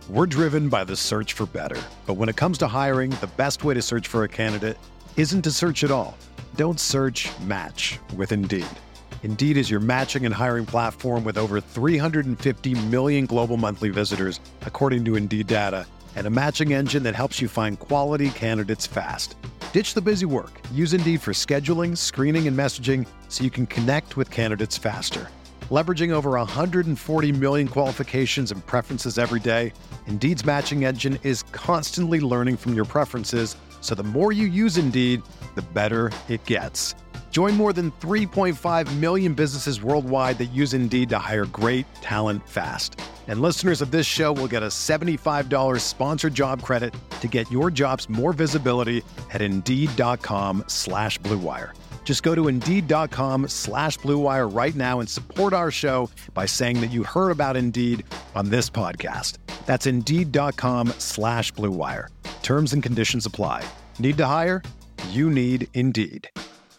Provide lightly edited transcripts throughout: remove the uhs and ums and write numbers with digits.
We're driven by the search for better. But when it comes to hiring, the best way to search for a candidate isn't to search at all. Don't search, match with Indeed. Indeed is your matching and hiring platform with over 350 million global monthly visitors, according to Indeed data, and a matching engine that helps you find quality candidates fast. Ditch the busy work. Use Indeed for scheduling, screening, and messaging so you can connect with candidates faster. Leveraging over 140 million qualifications and preferences every day, Indeed's matching engine is constantly learning from your preferences, so the more you use Indeed, the better it gets. Join more than 3.5 million businesses worldwide that use Indeed to hire great talent fast. And listeners of this show will get a $75 sponsored job credit to get your jobs more visibility at Indeed.com/Blue Wire. Just go to Indeed.com/Blue Wire right now and support our show by saying that you heard about Indeed on this podcast. That's Indeed.com/Blue Wire. Terms and conditions apply. Need to hire? You need Indeed.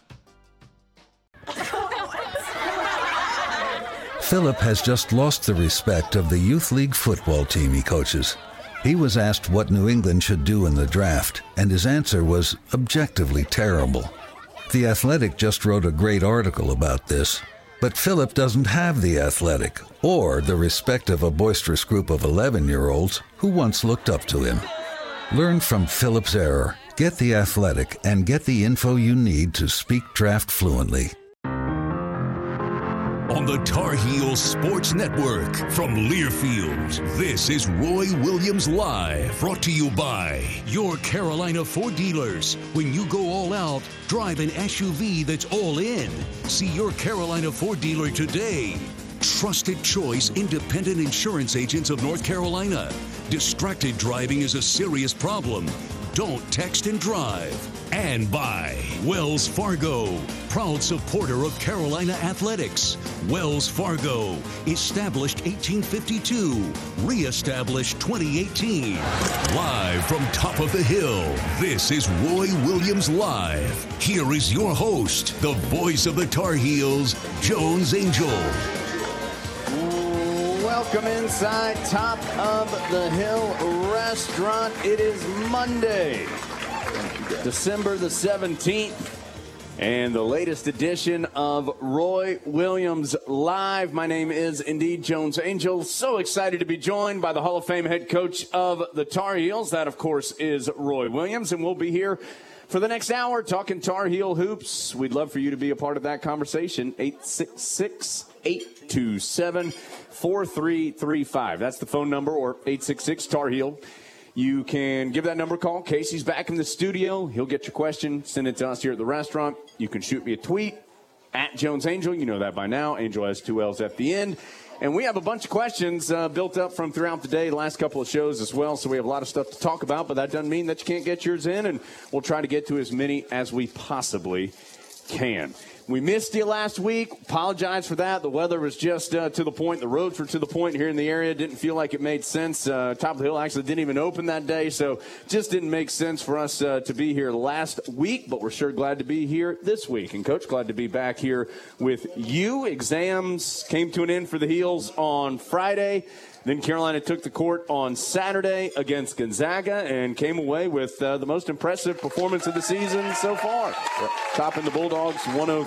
Philip has just lost the respect of the Youth League football team he coaches. He was asked what New England should do in the draft, and his answer was objectively terrible. The Athletic just wrote a great article about this, but Philip doesn't have the Athletic or the respect of a boisterous group of 11-year-olds who once looked up to him. Learn from Philip's error, get the Athletic, and get the info you need to speak draft fluently. On the Tar Heels Sports Network from Learfield, this is Roy Williams Live, brought to you by your Carolina Ford dealers. When you go all out, drive an SUV that's all in. See your Carolina Ford dealer today. Trusted choice, independent insurance agents of North Carolina. Distracted driving is a serious problem. Don't text and drive. And by Wells Fargo, proud supporter of Carolina athletics. Wells Fargo, established 1852, reestablished 2018. Live from top of the hill, this is Roy Williams Live. Here is your host, the voice of the Tar Heels, Jones Angell. Welcome inside Top of the Hill Restaurant. It is Monday, December the 17th, and the latest edition of Roy Williams Live. My name is indeed Jones Angell. So excited to be joined by the Hall of Fame head coach of the Tar Heels. That, of course, is Roy Williams, and we'll be here for the next hour talking Tar Heel hoops. We'd love for you to be a part of that conversation. 866-827-4335. That's the phone number, or 866-TAR-HEEL. You can give that number a call. Casey's back in the studio. He'll get your question. Send it to us here at the restaurant. You can shoot me a tweet at Jones Angell. You know that by now. Angel has 2 L's at the end. And we have a bunch of questions built up from throughout the day, the last couple of shows as well. So we have a lot of stuff to talk about, but that doesn't mean that you can't get yours in. And we'll try to get to as many as we possibly can. We missed you last week. Apologize for that. The weather was just to the point. The roads were to the point here in the area. Didn't feel like it made sense. Top of the Hill actually didn't even open that day, so just didn't make sense for us to be here last week, but we're sure glad to be here this week. And, Coach, glad to be back here with you. Exams came to an end for the Heels on Friday. Then Carolina took the court on Saturday against Gonzaga and came away with the most impressive performance of the season so far. Topping the Bulldogs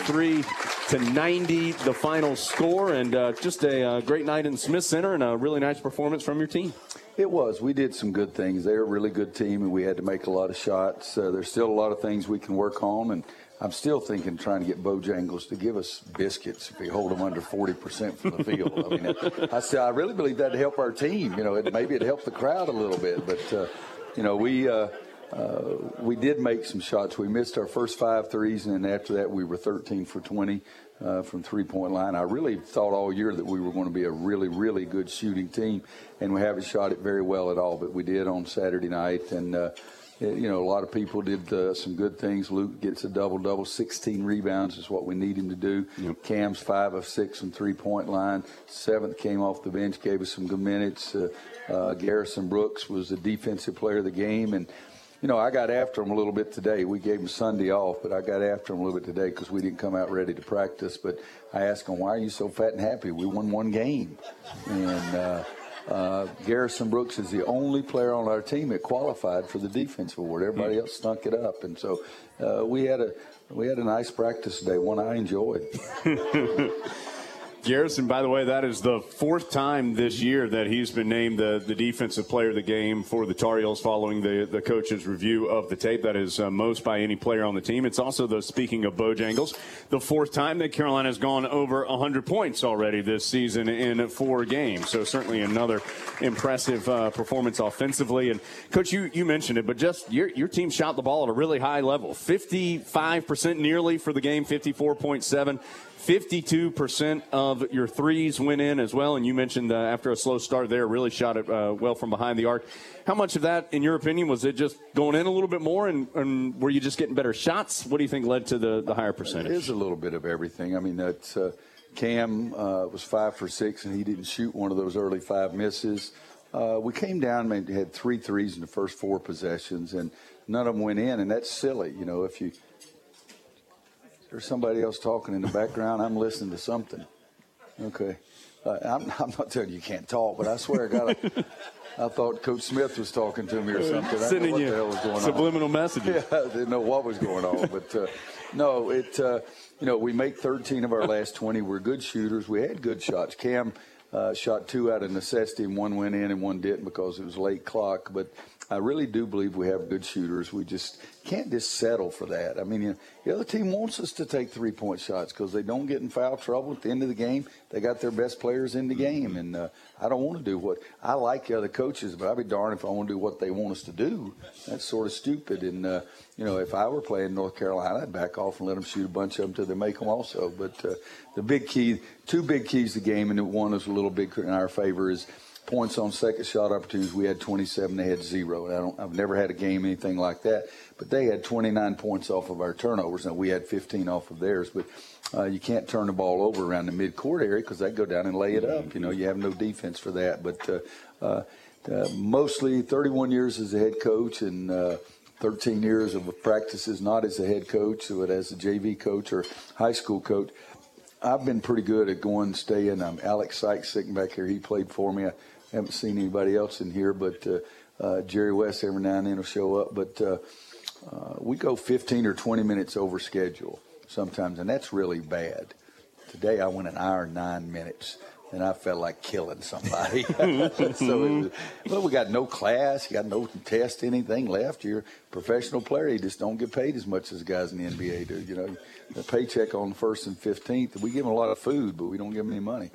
103-90, the final score, and just a great night in Smith Center and a really nice performance from your team. It was. We did some good things. They're a really good team, and we had to make a lot of shots. There's still a lot of things we can work on, and I'm still thinking trying to get Bojangles to give us biscuits if we hold them under 40% from the field. I mean, I really believe that'd help our team. You know, maybe it'd help the crowd a little bit. But, you know, we did make some shots. We missed our first 5 threes, and then after that we were 13 for 20 from three-point line. I really thought all year that we were going to be a really, really good shooting team, and we haven't shot it very well at all. But we did on Saturday night, and you know, a lot of people did some good things. Luke gets a double-double. 16 rebounds is what we need him to do. Yep. Cam's 5 of 6 from three-point line. 7th came off the bench, gave us some good minutes. Garrison Brooks was the defensive player of the game. And, you know, I got after him a little bit today. We gave him Sunday off, but I got after him a little bit today because we didn't come out ready to practice. But I asked him, why are you so fat and happy? We won 1 game. And Garrison Brooks is the only player on our team that qualified for the defensive award. Everybody else stunk it up, and so we had a nice practice today, one I enjoyed. Garrison, by the way, that is the fourth time this year that he's been named the defensive player of the game for the Tar Heels following the coach's review of the tape. That is most by any player on the team. It's also, speaking of Bojangles, the fourth time that Carolina has gone over 100 points already this season in 4 games. So certainly another impressive performance offensively. And, Coach, you mentioned it, but just your team shot the ball at a really high level, 55% nearly for the game, 54.7%. 52% of your threes went in as well, and you mentioned after a slow start there, really shot it well from behind the arc. How much of that, in your opinion, was it just going in a little bit more, and were you just getting better shots? What do you think led to the higher percentage? It is a little bit of everything. I mean, that's Cam was 5 for 6, and he didn't shoot one of those early 5 misses. We came down and had 3 threes in the first 4 possessions, and none of them went in, and that's silly. You know, if there's somebody else talking in the background, I'm listening to something. Okay. I'm not telling you can't talk, but I swear I thought Coach Smith was talking to me or something. I didn't know what the hell was going on. Subliminal messages. Yeah, I didn't know what was going on. But, we make 13 of our last 20. We're good shooters. We had good shots. Cam shot 2 out of necessity, and 1 went in and 1 didn't because it was late clock. But I really do believe we have good shooters. We just can't just settle for that. I mean, the other team wants us to take 3-point shots because they don't get in foul trouble at the end of the game. They got their best players in the game, and I don't want to do what – I like the other coaches, but I'd be darned if I want to do what they want us to do. That's sort of stupid. And, if I were playing North Carolina, I'd back off and let them shoot a bunch of them till they make them also. But the big key – 2 big keys to the game, and one is a little big in our favor, is – points on second shot opportunities. We had 27. They had 0. I've never had a game anything like that. But they had 29 points off of our turnovers. Now, we had 15 off of theirs. But you can't turn the ball over around the midcourt area because they go down and lay it up. You have no defense for that. But mostly 31 years as a head coach and 13 years of practices not as a head coach, but as a JV coach or high school coach. I've been pretty good at going, staying. Alex Sykes sitting back here. He played for me. I haven't seen anybody else in here, but Jerry West every now and then will show up. But we go 15 or 20 minutes over schedule sometimes, and that's really bad. Today I went an hour and 9 minutes, and I felt like killing somebody. We got no class. You got no test, anything left. You're a professional player. You just don't get paid as much as guys in the NBA do. The paycheck on the 1st and 15th. We give them a lot of food, but we don't give them any money.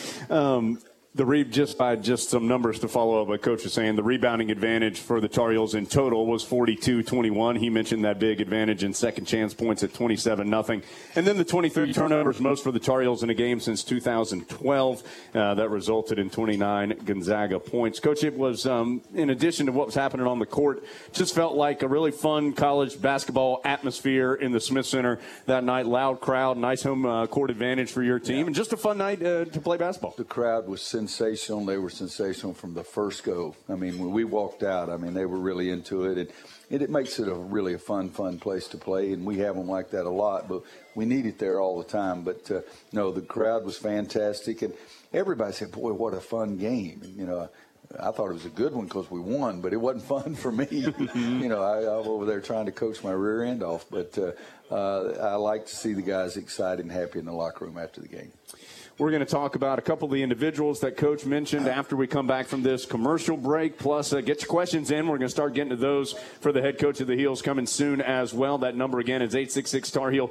Just some numbers to follow up what Coach was saying, the rebounding advantage for the Tar Heels in total was 42-21. He mentioned that big advantage in second chance points at 27-0. And then the 23 turnovers, most for the Tar Heels in a game since 2012. That resulted in 29 Gonzaga points. Coach, it was, in addition to what was happening on the court, just felt like a really fun college basketball atmosphere in the Smith Center that night. Loud crowd, nice home court advantage for your team, and just a fun night to play basketball. The crowd was sensational. They were sensational from the first go. I mean, when we walked out, they were really into it. And it makes it really a fun place to play, and we have them like that a lot, but we need it there all the time. But, the crowd was fantastic, and everybody said, boy, what a fun game. And, I thought it was a good one because we won, but it wasn't fun for me. I'm over there trying to coach my rear end off, but I like to see the guys excited and happy in the locker room after the game. We're going to talk about a couple of the individuals that Coach mentioned after we come back from this commercial break. Plus, get your questions in. We're going to start getting to those for the head coach of the Heels coming soon as well. That number again is 866-TAR-HEEL,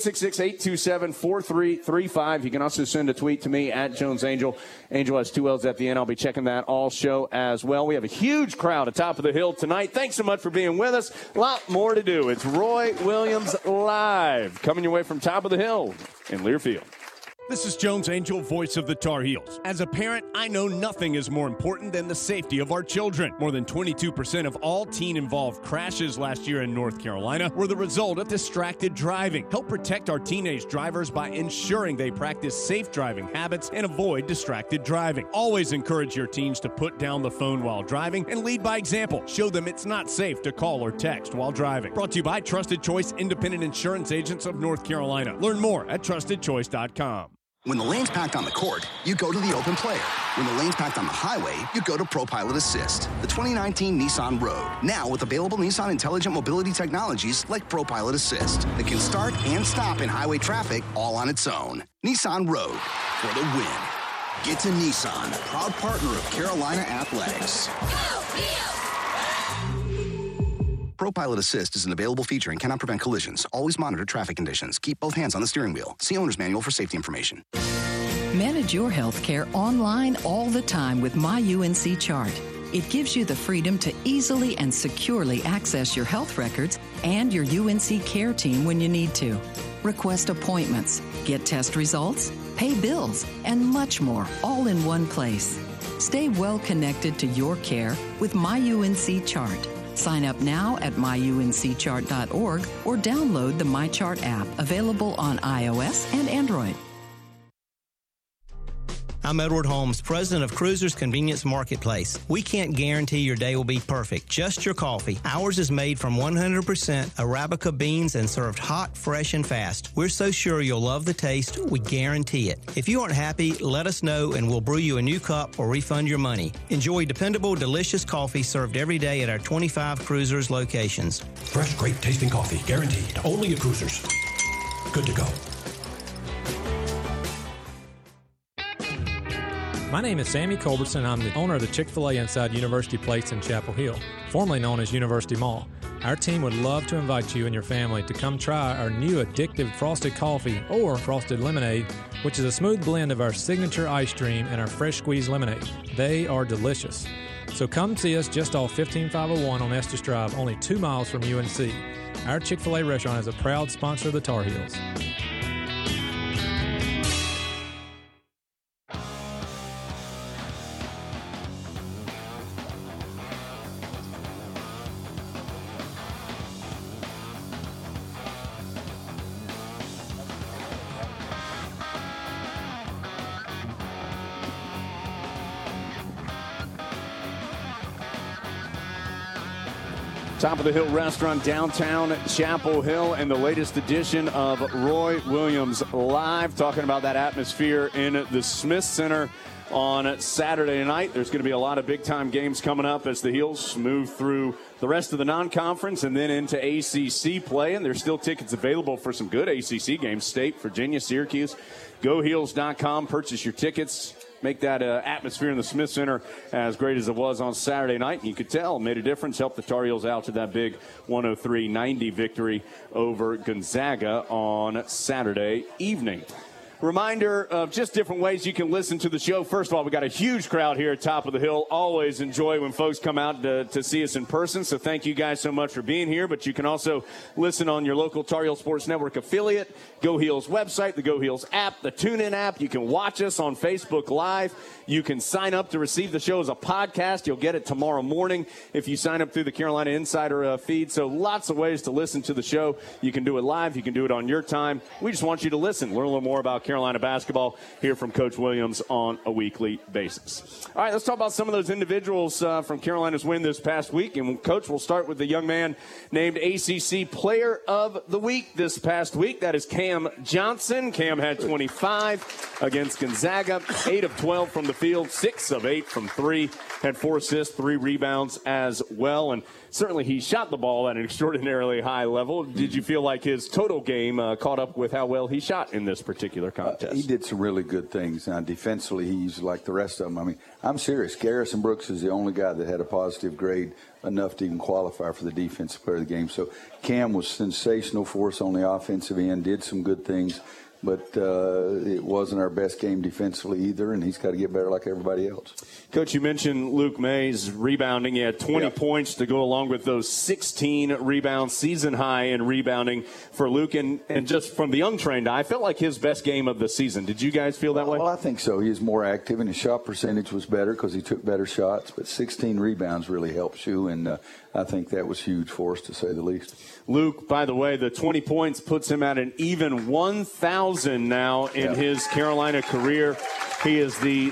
866-827-4335. You can also send a tweet to me at Jones Angel. Angel has 2 L's at the end. I'll be checking that all show as well. We have a huge crowd atop of the hill tonight. Thanks so much for being with us. A lot more to do. It's Roy Williams Live coming your way from top of the hill in Learfield. This is Jones Angel, voice of the Tar Heels. As a parent, I know nothing is more important than the safety of our children. More than 22% of all teen-involved crashes last year in North Carolina were the result of distracted driving. Help protect our teenage drivers by ensuring they practice safe driving habits and avoid distracted driving. Always encourage your teens to put down the phone while driving and lead by example. Show them it's not safe to call or text while driving. Brought to you by Trusted Choice Independent Insurance Agents of North Carolina. Learn more at trustedchoice.com. When the lane's packed on the court, you go to the open player. When the lane's packed on the highway, you go to ProPilot Assist, the 2019 Nissan Rogue. Now with available Nissan intelligent mobility technologies like ProPilot Assist that can start and stop in highway traffic all on its own. Nissan Rogue, for the win. Get to Nissan, proud partner of Carolina Athletics. ProPilot Assist is an available feature and cannot prevent collisions. Always monitor traffic conditions. Keep both hands on the steering wheel. See owner's manual for safety information. Manage your health care online all the time with MyUNC Chart. It gives you the freedom to easily and securely access your health records and your UNC care team when you need to. Request appointments, get test results, pay bills, and much more, all in one place. Stay well connected to your care with MyUNC Chart. Sign up now at myuncchart.org or download the MyChart app, available on iOS and Android. I'm Edward Holmes, president of Cruisers Convenience Marketplace. We can't guarantee your day will be perfect, just your coffee. Ours is made from 100% Arabica beans and served hot, fresh, and fast. We're so sure you'll love the taste, we guarantee it. If you aren't happy, let us know and we'll brew you a new cup or refund your money. Enjoy dependable, delicious coffee served every day at our 25 Cruisers locations. Fresh, great tasting coffee, guaranteed. Only at Cruisers. Good to go. My name is Sammy Culbertson. I'm the owner of the Chick-fil-A inside University Place in Chapel Hill, formerly known as University Mall. Our team would love to invite you and your family to come try our new addictive frosted coffee or frosted lemonade, which is a smooth blend of our signature ice cream and our fresh squeezed lemonade. They are delicious. So come see us just off 15501 on Estes Drive, only 2 miles from UNC. Our Chick-fil-A restaurant is a proud sponsor of the Tar Heels. Top of the Hill Restaurant, downtown Chapel Hill, and the latest edition of Roy Williams Live, talking about that atmosphere in the Smith Center on Saturday night. There's going to be a lot of big-time games coming up as the Heels move through the rest of the non-conference and then into ACC play, and there's still tickets available for some good ACC games. State, Virginia, Syracuse. GoHeels.com. Purchase your tickets. Make that atmosphere in the Smith Center as great as it was on Saturday night. You could tell, made a difference, helped the Tar Heels out to that big 103-90 victory over Gonzaga on Saturday evening. Reminder of just different ways you can listen to the show. First of all, we got a huge crowd here at Top of the Hill. Always enjoy when folks come out to see us in person. So thank you guys so much for being here. But you can also listen on your local Tar Heel Sports Network affiliate, Go Heels website, the Go Heels app, the TuneIn app. You can watch us on Facebook Live. You can sign up to receive the show as a podcast. You'll get it tomorrow morning if you sign up through the Carolina Insider feed. So lots of ways to listen to the show. You can do it live. You can do it on your time. We just want you to listen, learn a little more about Carolina basketball, hear from Coach Williams on a weekly basis. All right, let's talk about some of those individuals from Carolina's win this past week. And, Coach, we'll start with the young man named ACC Player of the Week this past week. That is Cam Johnson. Cam had 25 against Gonzaga, 8 of 12 from the field, 6 of 8 from 3, had 4 assists, 3 rebounds as well. And certainly he shot the ball at an extraordinarily high level. Did you feel like his total game caught up with how well he shot in this particular contest? He did some really good things. Now, defensively, he's like the rest of them. I mean, I'm serious. Garrison Brooks is the only guy that had a positive grade enough to even qualify for the defensive player of the game. So Cam was sensational for us on the offensive end, did some good things. But it wasn't our best game defensively either, and he's got to get better like everybody else. Coach, you mentioned Luke Mays rebounding. He had 20 points to go along with those 16 rebounds, season high in rebounding for Luke. And just from the untrained eye, I felt like his best game of the season. Did you guys feel that way? Well, I think so. He was more active, and his shot percentage was better because he took better shots. But 16 rebounds really helps you, and I think that was huge for us, to say the least. Luke, by the way, the 20 points puts him at an even 1,000 now in his Carolina career. He is the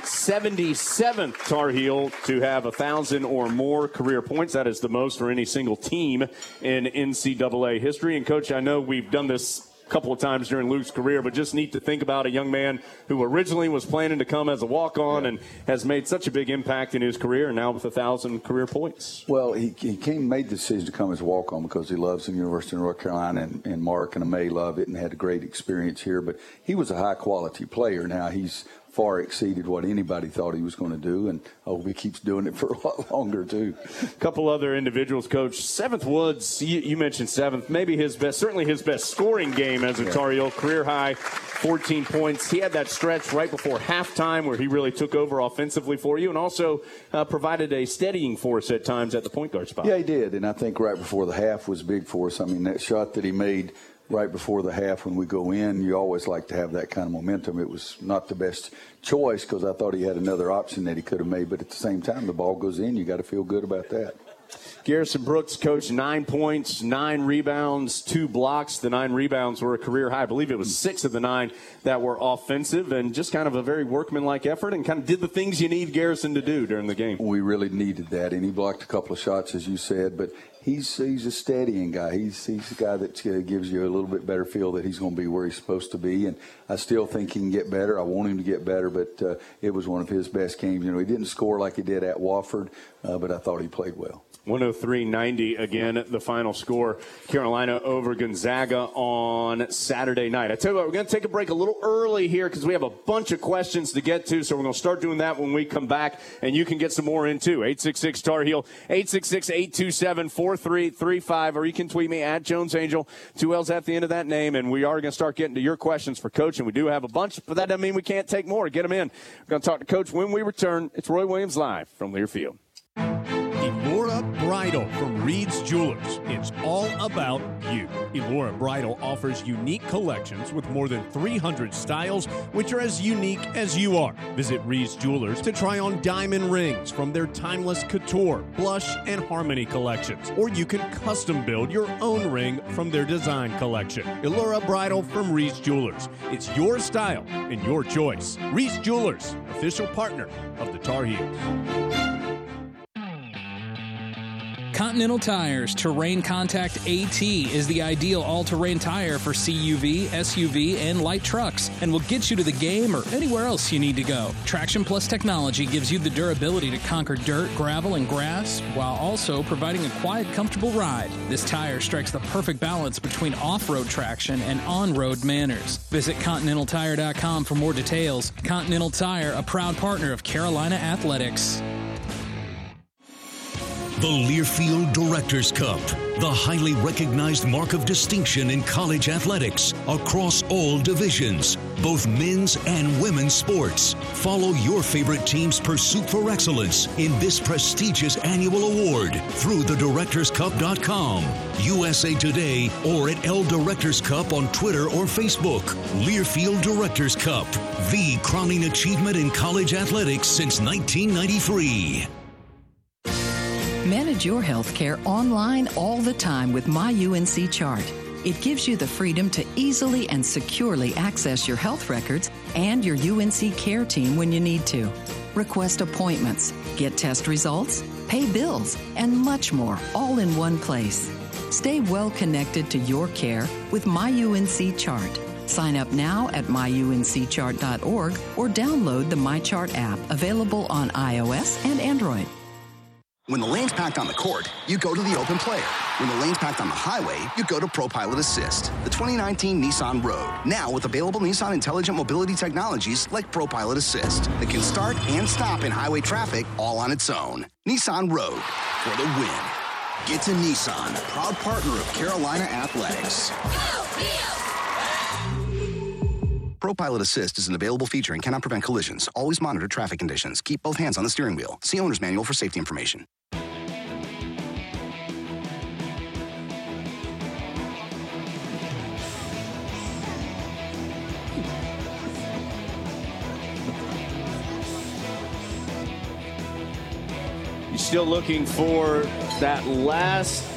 77th Tar Heel to have 1,000 or more career points. That is the most for any single team in NCAA history. And, Coach, I know we've done this couple of times during Luke's career, but just neat to think about a young man who originally was planning to come as a walk-on and has made such a big impact in his career, and now with 1,000 career points. Well, he made the decision to come as a walk-on because he loves the University of North Carolina, and Mark and Amay love it and had a great experience here. But he was a high-quality player. Now he's far exceeded what anybody thought he was going to do, and I hope he keeps doing it for a lot longer, too. A couple other individuals, Coach. Seventh Woods, you mentioned Seventh, maybe certainly his best scoring game as a Tar Heel, career high, 14 points. He had that stretch right before halftime where he really took over offensively for you and also provided a steadying force at times at the point guard spot. Yeah, he did, and I think right before the half was big for us. I mean, that shot that he made right before the half when we go in, you always like to have that kind of momentum. It was not the best choice because I thought he had another option that he could have made, but at the same time, the ball goes in. You got to feel good about that. Garrison Brooks, Coach, 9 points, 9 rebounds, 2 blocks. The 9 rebounds were a career high. I believe it was 6 of the 9 that were offensive, and just kind of a very workmanlike effort and kind of did the things you need Garrison to do during the game. We really needed that, and he blocked a couple of shots, as you said, but he's a steadying guy. He's a guy that gives you a little bit better feel that he's going to be where he's supposed to be, and I still think he can get better. I want him to get better, but it was one of his best games. You know, he didn't score like he did at Wofford, but I thought he played well. 103-90 again, the final score. Carolina over Gonzaga on Saturday night. I tell you what, we're going to take a break a little early here because we have a bunch of questions to get to, so we're going to start doing that when we come back, and you can get some more in too. 866-TAR-HEEL, 866-827-4335, or you can tweet me at Jones Angel, 2 L's at the end of that name, and we are going to start getting to your questions for Coach, and we do have a bunch, but that doesn't mean we can't take more. Get them in. We're going to talk to Coach when we return. It's Roy Williams live from Learfield. Elora Bridal from Reed's Jewelers. It's all about you. Elora Bridal offers unique collections with more than 300 styles, which are as unique as you are. Visit Reed's Jewelers to try on diamond rings from their timeless couture, blush, and harmony collections. Or you can custom build your own ring from their design collection. Elora Bridal from Reed's Jewelers. It's your style and your choice. Reed's Jewelers, official partner of the Tar Heels. Continental Tire's Terrain Contact AT is the ideal all-terrain tire for CUV, SUV, and light trucks, and will get you to the game or anywhere else you need to go. Traction Plus technology gives you the durability to conquer dirt, gravel, and grass, while also providing a quiet, comfortable ride. This tire strikes the perfect balance between off-road traction and on-road manners. Visit ContinentalTire.com for more details. Continental Tire, a proud partner of Carolina Athletics. The Learfield Directors Cup, the highly recognized mark of distinction in college athletics across all divisions, both men's and women's sports. Follow your favorite team's pursuit for excellence in this prestigious annual award through thedirectorscup.com, USA Today, or at L Directors Cup on Twitter or Facebook. Learfield Directors Cup, the crowning achievement in college athletics since 1993. Manage your health care online all the time with My UNC Chart. It gives you the freedom to easily and securely access your health records and your UNC care team when you need to. Request appointments, get test results, pay bills, and much more, all in one place. Stay well connected to your care with My UNC Chart. Sign up now at myuncchart.org or download the MyChart app, available on iOS and Android. When the lane's packed on the court, you go to the open player. When the lane's packed on the highway, you go to ProPilot Assist, the 2019 Nissan Rogue. Now with available Nissan intelligent mobility technologies like ProPilot Assist that can start and stop in highway traffic all on its own. Nissan Rogue, for the win. Get to Nissan, proud partner of Carolina Athletics. ProPilot Assist is an available feature and cannot prevent collisions. Always monitor traffic conditions. Keep both hands on the steering wheel. See owner's manual for safety information. You still looking for that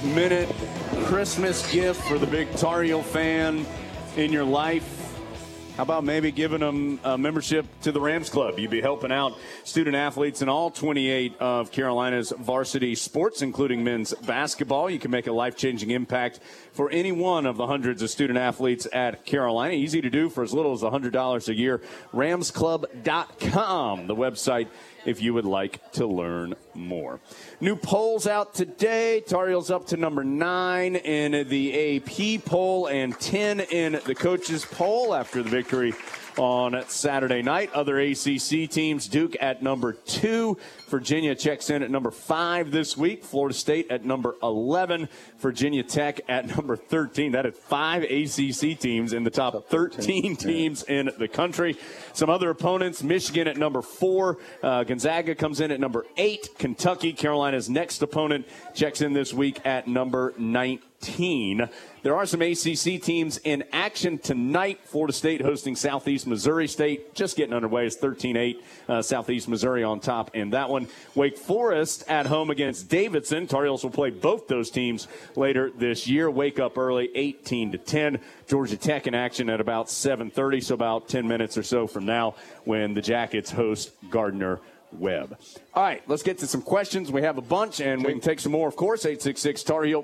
last-minute Christmas gift for the big Tar Heel fan in your life? How about maybe giving them a membership to the Rams Club? You'd be helping out student athletes in all 28 of Carolina's varsity sports, including men's basketball. You can make a life-changing impact for any one of the hundreds of student athletes at Carolina. Easy to do for as little as $100 a year. RamsClub.com, the website, if you would like to learn more. New polls out today. Tar Heels up to number 9 in the AP poll and 10 in the coaches poll after the victory on Saturday night. Other ACC teams, Duke at number 2. Virginia checks in at number 5 this week. Florida State at number 11. Virginia Tech at number 13. That is 5 ACC teams in the top 13 teams in the country. Some other opponents, Michigan at number 4. Gonzaga comes in at number 8. Kentucky, Carolina's next opponent, checks in this week at number 19. There are some ACC teams in action tonight. Florida State hosting Southeast Missouri State. Just getting underway. It's 13-8. Southeast Missouri on top in that one. Wake Forest at home against Davidson. Tar Heels will play both those teams later this year. Wake up early, 18-10. Georgia Tech in action at about 7:30, so about 10 minutes or so from now when the Jackets host Gardner-Webb. All right, let's get to some questions. We have a bunch, and we can take some more, of course. 866-TAR-HEEL,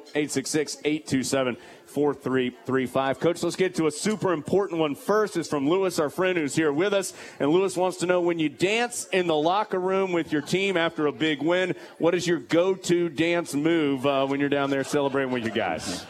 866-827-4335. Coach, let's get to a super important one first. It's from Lewis, our friend who's here with us. And Lewis wants to know, when you dance in the locker room with your team after a big win, what is your go-to dance move when you're down there celebrating with your guys?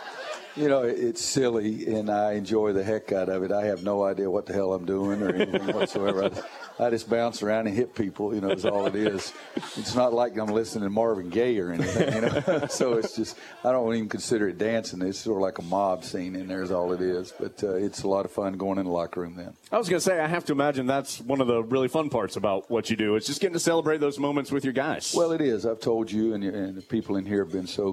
You know, it's silly, and I enjoy the heck out of it. I have no idea what the hell I'm doing or anything whatsoever. I just bounce around and hit people, you know, is all it is. It's not like I'm listening to Marvin Gaye or anything, you know. So it's just, I don't even consider it dancing. It's sort of like a mob scene in there is all it is. But it's a lot of fun going in the locker room then. I was going to say, I have to imagine that's one of the really fun parts about what you do. It's just getting to celebrate those moments with your guys. Well, it is. I've told you, and the people in here have been so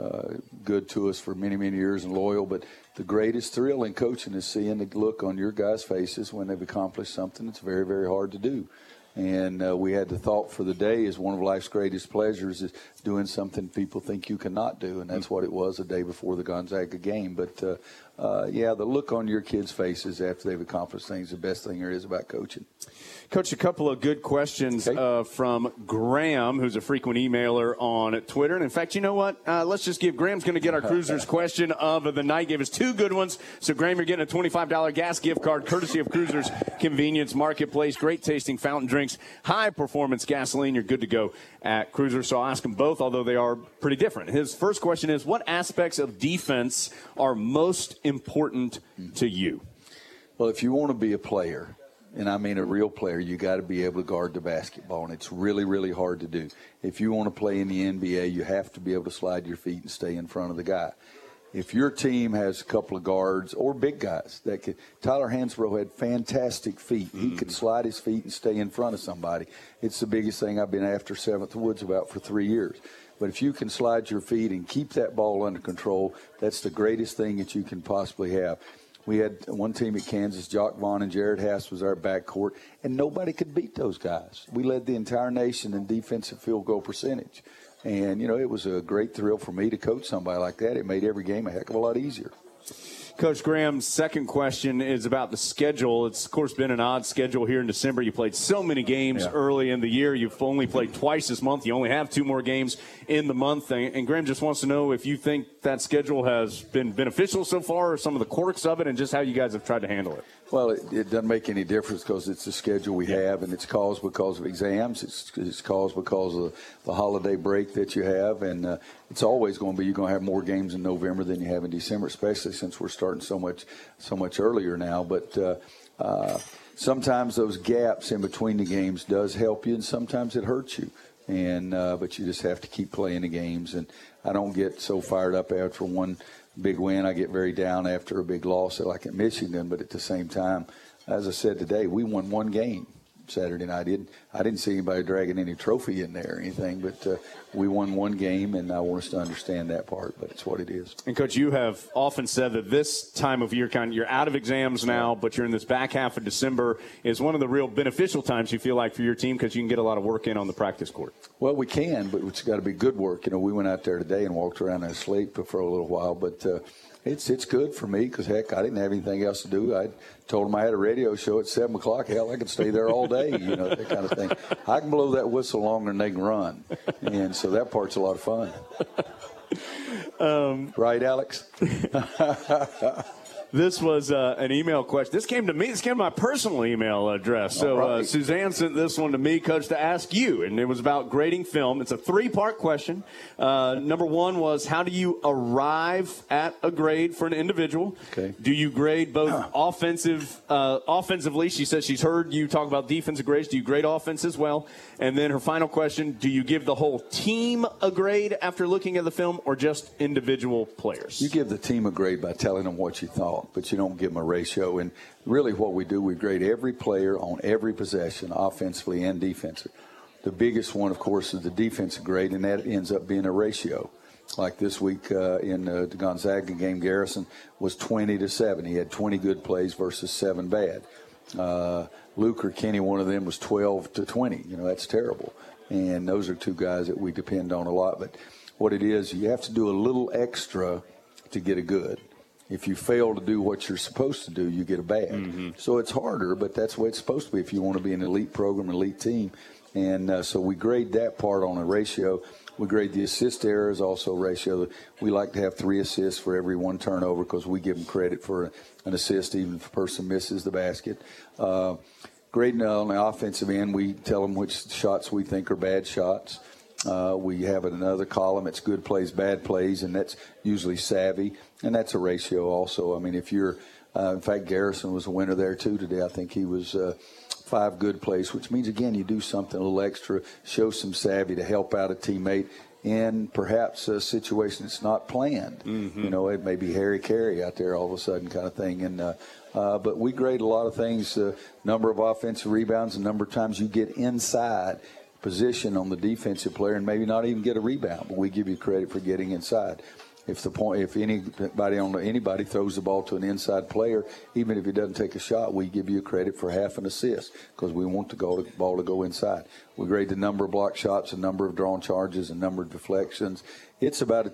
good to us for many, many years and loyal. But the greatest thrill in coaching is seeing the look on your guys' faces when they've accomplished something that's very, very hard to do. And we had the thought for the day is one of life's greatest pleasures is doing something people think you cannot do, and that's what it was the day before the Gonzaga game. But, yeah, the look on your kids' faces after they've accomplished things is the best thing there is about coaching. Coach, a couple of good questions from Graham, who's a frequent emailer on Twitter. And, in fact, you know what? Let's just give – Graham's going to get our Cruisers question of the night. Gave us 2 good ones. So, Graham, you're getting a $25 gas gift card courtesy of Cruisers Convenience Marketplace. Great-tasting fountain drinks, high-performance gasoline. You're good to go at Cruisers. So I'll ask them both, although they are pretty different. His first question is, what aspects of defense are most important to you? Well, if you want to be a player – and I mean a real player, you got to be able to guard the basketball, and it's really, really hard to do. If you want to play in the NBA, you have to be able to slide your feet and stay in front of the guy. If your team has a couple of guards or big guys that could, Tyler Hansbrough had fantastic feet. He could slide his feet and stay in front of somebody. It's the biggest thing I've been after Seventh Woods about for 3 years. But if you can slide your feet and keep that ball under control, that's the greatest thing that you can possibly have. We had one team at Kansas, Jock Vaughn and Jared Hass was our backcourt, and nobody could beat those guys. We led the entire nation in defensive field goal percentage. And, you know, it was a great thrill for me to coach somebody like that. It made every game a heck of a lot easier. Coach Graham's second question is about the schedule. It's, of course, been an odd schedule here in December. You played so many games early in the year. You've only played twice this month. You only have 2 more games in the month. And Graham just wants to know if you think that schedule has been beneficial so far, or some of the quirks of it, and just how you guys have tried to handle it. Well, it doesn't make any difference because it's the schedule we have, and it's caused because of exams. It's caused because of the holiday break that you have, and it's always going to be you're going to have more games in November than you have in December, especially since we're starting so much earlier now. But sometimes those gaps in between the games does help you, and sometimes it hurts you. And but you just have to keep playing the games. And I don't get so fired up after one big win. I get very down after a big loss like at Michigan. But at the same time, as I said today, we won 1 game Saturday night. I didn't see anybody dragging any trophy in there or anything, but we won 1 game, and I want us to understand that part, but it's what it is. And, Coach, you have often said that this time of year, you're out of exams now, but you're in this back half of December, is one of the real beneficial times you feel like for your team because you can get a lot of work in on the practice court. Well, we can, but it's got to be good work. You know, we went out there today and walked around and sleep for a little while, but It's good for me because, heck, I didn't have anything else to do. I told them I had a radio show at 7 o'clock. Hell, I could stay there all day, that kind of thing. I can blow that whistle longer than they can run. And so that part's a lot of fun. Right, Alex? This was an email question. This came to me. This came to my personal email address. So right. Suzanne sent this one to me, Coach, to ask you, and it was about grading film. It's a 3-part question. Number 1 was, how do you arrive at a grade for an individual? Okay. Do you grade both offensively? She says she's heard you talk about defensive grades. Do you grade offense as well? And then her final question, do you give the whole team a grade after looking at the film or just individual players? You give the team a grade by telling them what you thought, but you don't give them a ratio. And really what we do, we grade every player on every possession, offensively and defensive. The biggest one, of course, is the defensive grade, and that ends up being a ratio. Like this week in the Gonzaga game, Garrison was 20-7. He had 20 good plays versus 7 bad. Luke or Kenny, one of them was 12-20. That's terrible. And those are 2 guys that we depend on a lot. But what it is, you have to do a little extra to get a good. If you fail to do what you're supposed to do, you get a bad. Mm-hmm. So it's harder, but that's the way it's supposed to be if you want to be an elite program, an elite team. And so we grade that part on a ratio. We grade the assist errors also ratio. We like to have 3 assists for every 1 turnover because we give them credit for an assist even if a person misses the basket. Grading on the offensive end, we tell them which shots we think are bad shots. We have another column. It's good plays, bad plays, and that's usually savvy. And that's a ratio also. I mean, if you're in fact, Garrison was a winner there, too, today. I think he was 5 good plays, which means, again, you do something a little extra, show some savvy to help out a teammate in perhaps a situation that's not planned. Mm-hmm. It may be Harry Carey out there all of a sudden kind of thing. And but we grade a lot of things, number of offensive rebounds, the number of times you get inside position on the defensive player and maybe not even get a rebound, but we give you credit for getting inside. If anybody throws the ball to an inside player, even if he doesn't take a shot, we give you credit for half an assist because we want the ball to go inside. We grade the number of block shots, the number of drawn charges, the number of deflections. It's about a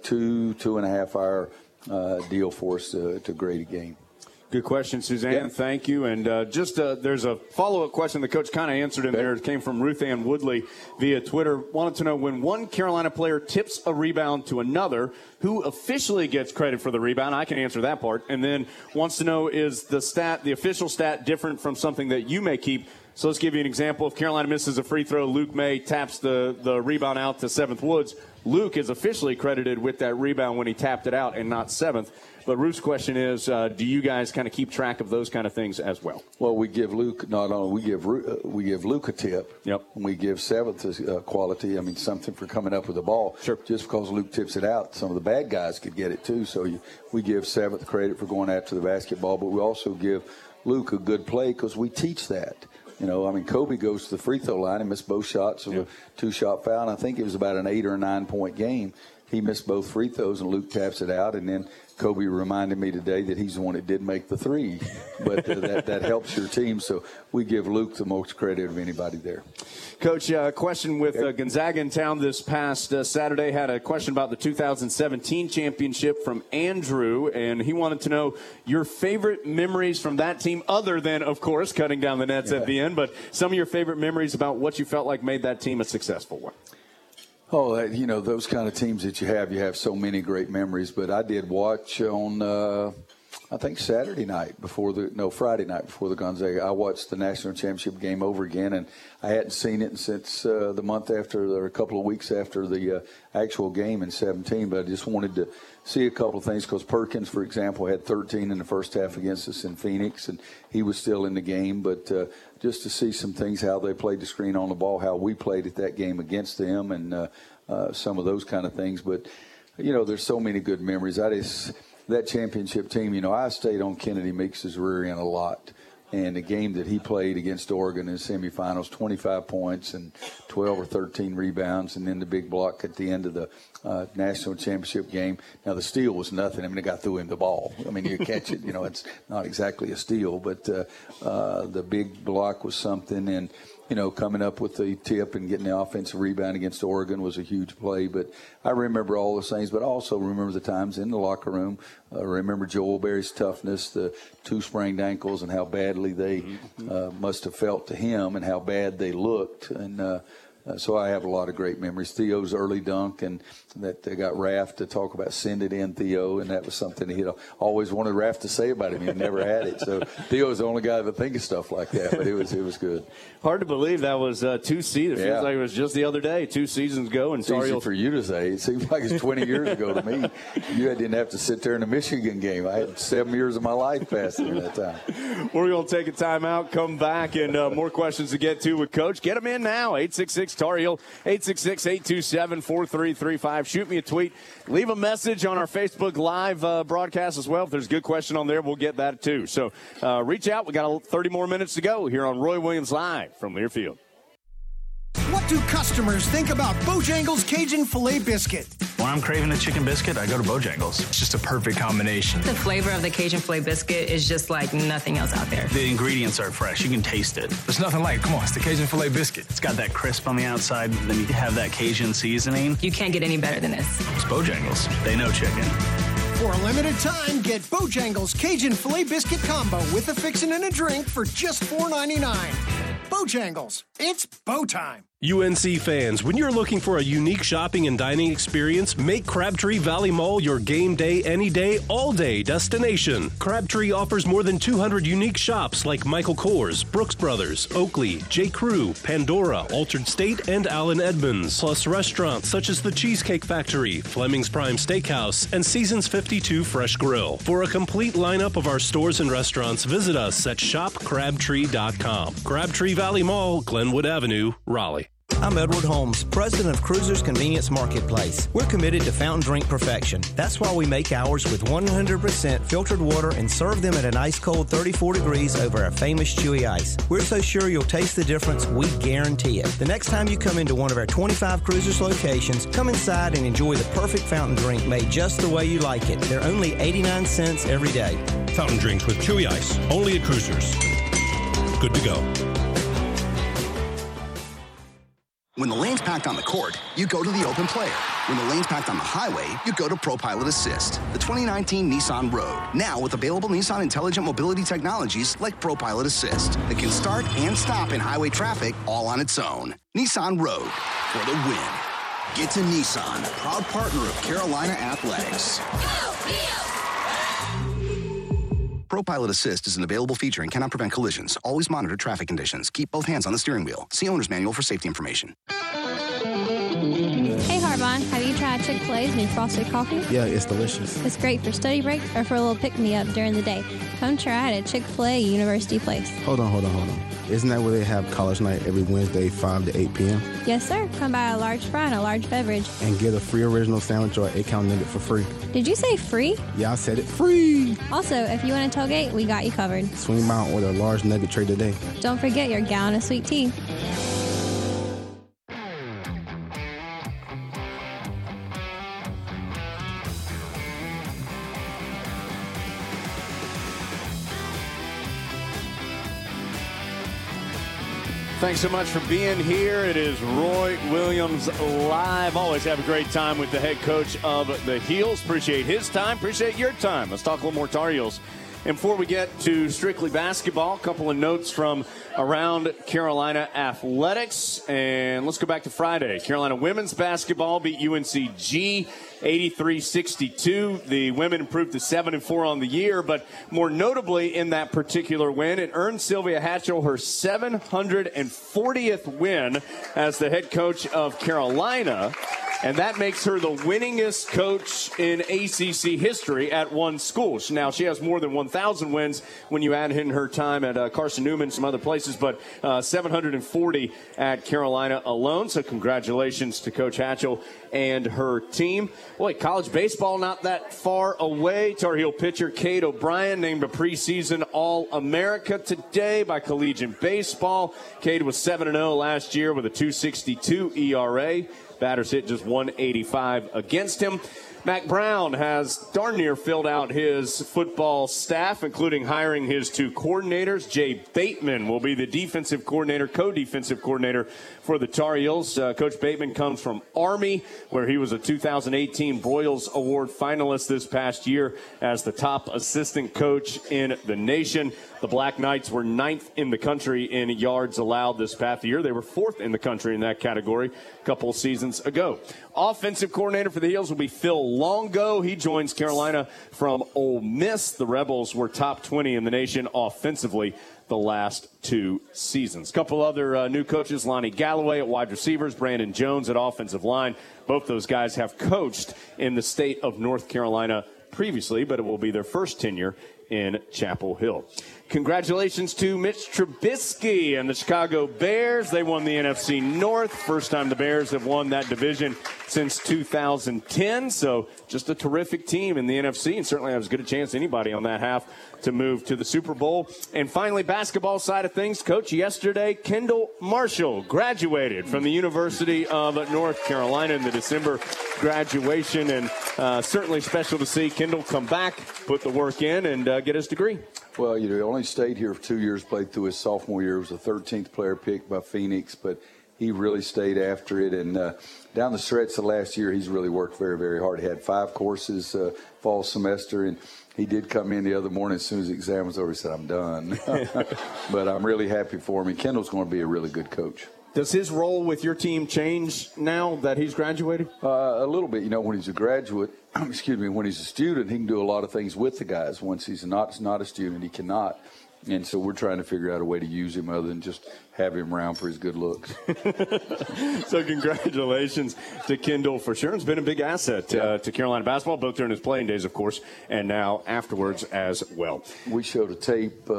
2.5 hour deal for us to grade a game. Good question, Suzanne. Yeah. Thank you. And there's a follow-up question the coach kind of answered in there. It came from Ruth Ann Woodley via Twitter. Wanted to know, when one Carolina player tips a rebound to another, who officially gets credit for the rebound? I can answer that part. And then wants to know, is the official stat different from something that you may keep? So let's give you an example. If Carolina misses a free throw, Luke May taps the rebound out to 7th Woods. Luke is officially credited with that rebound when he tapped it out and not 7th. But Ruth's question is, do you guys kind of keep track of those kind of things as well? Well, we give Luke we give Luke a tip. Yep. And we give 7th quality. I mean, something for coming up with the ball. Sure. Just because Luke tips it out, some of the bad guys could get it too. So we give 7th credit for going after the basketball, but we also give Luke a good play because we teach that. Kobe goes to the free throw line and missed both shots of a 2-shot foul. And I think it was about an 8 or 9 point game. He missed both free throws, and Luke taps it out. And then Kobe reminded me today that he's the one that did make the 3. But that helps your team. So we give Luke the most credit of anybody there. Coach, a question with Gonzaga in town this past Saturday. Had a question about the 2017 championship from Andrew, and he wanted to know your favorite memories from that team, other than, of course, cutting down the nets at the end, but some of your favorite memories about what you felt like made that team a successful one. Oh, those kind of teams that you have so many great memories. But I did watch on, I think Friday night before the Gonzaga. I watched the national championship game over again, and I hadn't seen it since the month after, or a couple of weeks after the actual game in 17. But I just wanted to see a couple of things because Perkins, for example, had 13 in the first half against us in Phoenix, and he was still in the game. But just to see some things, how they played the screen on the ball, how we played at that game against them, and some of those kind of things. But, there's so many good memories. That championship team, I stayed on Kennedy Meeks' rear end a lot. And the game that he played against Oregon in the semifinals, 25 points and 12 or 13 rebounds, and then the big block at the end of the national championship game. Now, the steal was nothing. The guy threw him the ball. You catch it. It's not exactly a steal, but the big block was something. And coming up with the tip and getting the offensive rebound against Oregon was a huge play. But I remember all those things, but I also remember the times in the locker room. I remember Joel Berry's toughness, the 2 sprained ankles, and how badly they must have felt to him and how bad they looked. And so I have a lot of great memories. Theo's early dunk, and that they got Raph to talk about send it in, Theo, and that was something he always wanted Raph to say about him. He never had it. So Theo's the only guy that think of stuff like that, but it was good. Hard to believe that was 2 seasons. It feels like it was just the other day, 2 seasons ago. And it's easy for you to say. It seems like it's 20 years ago to me. You didn't have to sit there in a Michigan game. I had 7 years of my life passed during that time. We're going to take a timeout, come back, and more questions to get to with Coach. Get them in now, 866-TAR Heel, 866-827-4335. Shoot me a tweet. Leave a message on our Facebook Live broadcast as well. If there's a good question on there, we'll get that too. So reach out. We got 30 more minutes to go here on Roy Williams Live from Learfield. What do customers think about Bojangles Cajun Filet Biscuit? When I'm craving a chicken biscuit, I go to Bojangles. It's just a perfect combination. The flavor of the Cajun Filet Biscuit is just like nothing else out there. The ingredients are fresh. You can taste it. There's nothing like it. Come on, it's the Cajun Filet Biscuit. It's got that crisp on the outside, then you have that Cajun seasoning. You can't get any better than this. It's Bojangles. They know chicken. For a limited time, get Bojangles Cajun Filet Biscuit Combo with a fixin' and a drink for just $4.99. Bojangles, it's bow time. UNC fans, when you're looking for a unique shopping and dining experience, make Crabtree Valley Mall your game day, any day, all day destination. Crabtree offers more than 200 unique shops like Michael Kors, Brooks Brothers, Oakley, J. Crew, Pandora, Altered State, and Allen Edmonds. Plus restaurants such as the Cheesecake Factory, Fleming's Prime Steakhouse, and Seasons 52 Fresh Grill. For a complete lineup of our stores and restaurants, visit us at shopcrabtree.com. Crabtree Valley Mall, Glenwood Avenue, Raleigh. I'm Edward Holmes, president of Cruisers Convenience Marketplace. We're committed to fountain drink perfection. That's why we make ours with 100% filtered water and serve them at an ice-cold 34 degrees over our famous chewy ice. We're so sure you'll taste the difference, we guarantee it. The next time you come into one of our 25 Cruisers locations, come inside and enjoy the perfect fountain drink made just the way you like it. They're only 89 cents every day. Fountain drinks with chewy ice, only at Cruisers. Good to go. When the lane's packed on the court, you go to the open player. When the lane's packed on the highway, you go to ProPilot Assist, the 2019 Nissan Rogue. Now with available Nissan intelligent mobility technologies like ProPilot Assist that can start and stop in highway traffic all on its own. Nissan Rogue for the win. Get to Nissan, proud partner of Carolina Athletics. ProPilot Assist is an available feature and cannot prevent collisions. Always monitor traffic conditions. Keep both hands on the steering wheel. See owner's manual for safety information. Hey, Harbon, have you tried Chick-fil-A's new frosted coffee? Yeah, it's delicious. It's great for study breaks or for a little pick-me-up during the day. Come try it at Chick-fil-A University Place. Hold on. Isn't that where they have college night every Wednesday, 5 to 8 p.m.? Yes, sir. Come buy a large fry and a large beverage. And get a free original sandwich or 8-count nugget for free. Did you say free? Yeah, I said it, free! Also, if you want a tailgate, we got you covered. Swing by and order a large nugget tray today. Don't forget your gallon of sweet tea. Thanks so much for being here. It is Roy Williams Live. Always have a great time with the head coach of the Heels. Appreciate his time. Appreciate your time. Let's talk a little more Tar Heels. And before we get to strictly basketball, a couple of notes from around Carolina athletics. And let's go back to Friday. Carolina women's basketball beat UNCG 83-62. The women improved to 7-4 on the year, but more notably in that particular win, it earned Sylvia Hatchell her 740th win as the head coach of Carolina. And that makes her the winningest coach in ACC history at one school. Now, she has more than 1,000 wins when you add in her time at Carson Newman, some other places, but 740 at Carolina alone. So congratulations to Coach Hatchell and her team. Boy, college baseball not that far away. Tar Heel pitcher Cade O'Brien named a preseason All-America today by Collegiate Baseball. Cade was 7-0 last year with a 2.62 ERA. Batters hit just 185 against him. Mack Brown has darn near filled out his football staff, including hiring his 2 coordinators. Jay Bateman will be the defensive coordinator, co-defensive coordinator for the Tar Heels. Coach Bateman comes from Army, where he was a 2018 Broyles Award finalist this past year as the top assistant coach in the nation. The Black Knights were 9th in the country in yards allowed this past year. They were 4th in the country in that category a couple seasons ago. Offensive coordinator for the Heels will be Phil Longo. He joins Carolina from Ole Miss. The Rebels were top 20 in the nation offensively the last 2 seasons. A couple other new coaches, Lonnie Galloway at wide receivers, Brandon Jones at offensive line. Both those guys have coached in the state of North Carolina previously, but it will be their first tenure in Chapel Hill. Congratulations to Mitch Trubisky and the Chicago Bears. They won the NFC North. First time the Bears have won that division since 2010. So just a terrific team in the NFC, and certainly have as good a chance as anybody on that half to move to the Super Bowl. And finally, basketball side of things, Coach, yesterday, Kendall Marshall graduated from the University of North Carolina in the December graduation, and certainly special to see Kendall come back, put the work in, and get his degree. Well, he only stayed here for 2 years, played through his sophomore year. He was the 13th player picked by Phoenix, but he really stayed after it. And down the stretch of last year, he's really worked very, very hard. He had 5 courses fall semester, and he did come in the other morning as soon as the exam was over. He said, I'm done. But I'm really happy for him. And Kendall's going to be a really good coach. Does his role with your team change now that he's graduated? A little bit. When he's a graduate, when he's a student, he can do a lot of things with the guys. Once he's not a student, he cannot. And so we're trying to figure out a way to use him other than just have him around for his good looks. So congratulations to Kendall for sure. It's been a big asset to Carolina basketball, both during his playing days, of course, and now afterwards as well. We showed a tape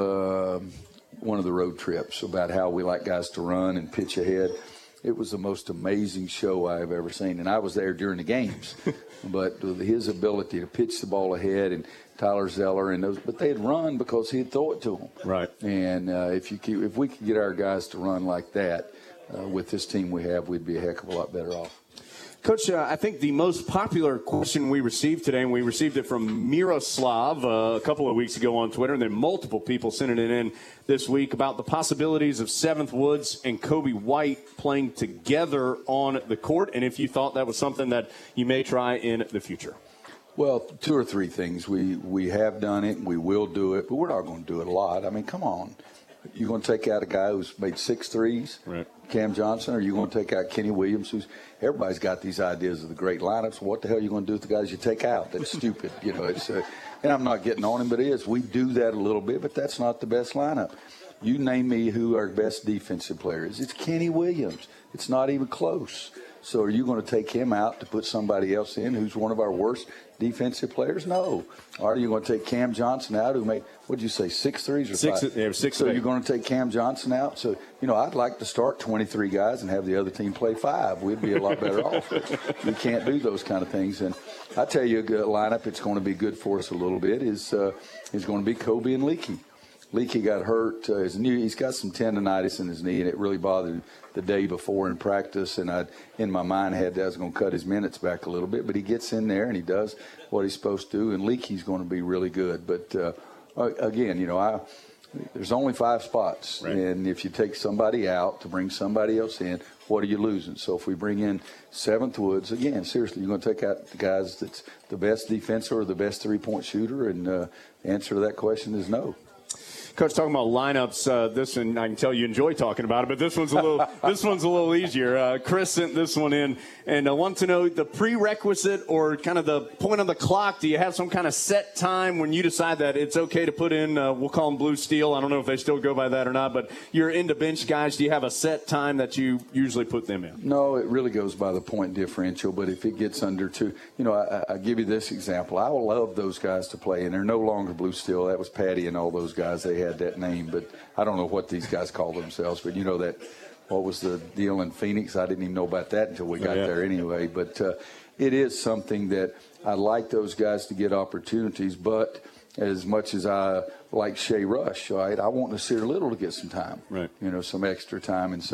one of the road trips about how we like guys to run and pitch ahead. It was the most amazing show I've ever seen, and I was there during the games. But his ability to pitch the ball ahead, and Tyler Zeller and those, but they'd run because he'd throw it to them. Right. And if we could get our guys to run like that with this team we have, we'd be a heck of a lot better off. Coach, I think the most popular question we received today, and we received it from Miroslav a couple of weeks ago on Twitter, and then multiple people sending it in this week about the possibilities of Seventh Woods and Kobe White playing together on the court, and if you thought that was something that you may try in the future. Well, 2 or 3 things. We have done it, and we will do it, but we're not going to do it a lot. I mean, come on. You're going to take out a guy who's made 6 threes, right, Cam Johnson, or are you going to take out Kenny Williams, everybody's got these ideas of the great lineups. What the hell are you going to do with the guys you take out? That's stupid. It's and I'm not getting on him, but it is. We do that a little bit, but that's not the best lineup. You name me who our best defensive player is. It's Kenny Williams. It's not even close. So are you going to take him out to put somebody else in who's one of our worst defensive players? No. Or are you going to take Cam Johnson out who made, what did you say, 6 threes or 5? Yeah, 6. So you're going to take Cam Johnson out? So, I'd like to start 23 guys and have the other team play 5. We'd be a lot better off. We can't do those kind of things. And I tell you, a good lineup it's going to be good for us a little bit is going to be Kobe and Leaky. Leaky got hurt. He's got some tendonitis in his knee, and it really bothered him the day before in practice. And I, in my mind, I was going to cut his minutes back a little bit. But he gets in there, and he does what he's supposed to do. And Leaky's going to be really good. But, again, there's only 5 spots. Right. And if you take somebody out to bring somebody else in, what are you losing? So if we bring in Seventh Woods, again, seriously, you're going to take out the guys that's the best defender or the best three-point shooter? And the answer to that question is no. Coach, talking about lineups, this one I can tell you enjoy talking about it, but this one's a little easier. Chris sent this one in, and I want to know the prerequisite or kind of the point on the clock. Do you have some kind of set time when you decide that it's okay to put in? We'll call them Blue Steel. I don't know if they still go by that or not, but you're into bench guys. Do you have a set time that you usually put them in? No, it really goes by the point differential. But if it gets under 2, I give you this example. I will love those guys to play, and they're no longer Blue Steel. That was Patty and all those guys. They had that name, but I don't know what these guys call themselves. But that what was the deal in Phoenix? I didn't even know about that until we got there anyway. But it is something that I like those guys to get opportunities. But as much as I like Shea Rush, right, I want Nasir Little to get some time, right? Some extra time. And so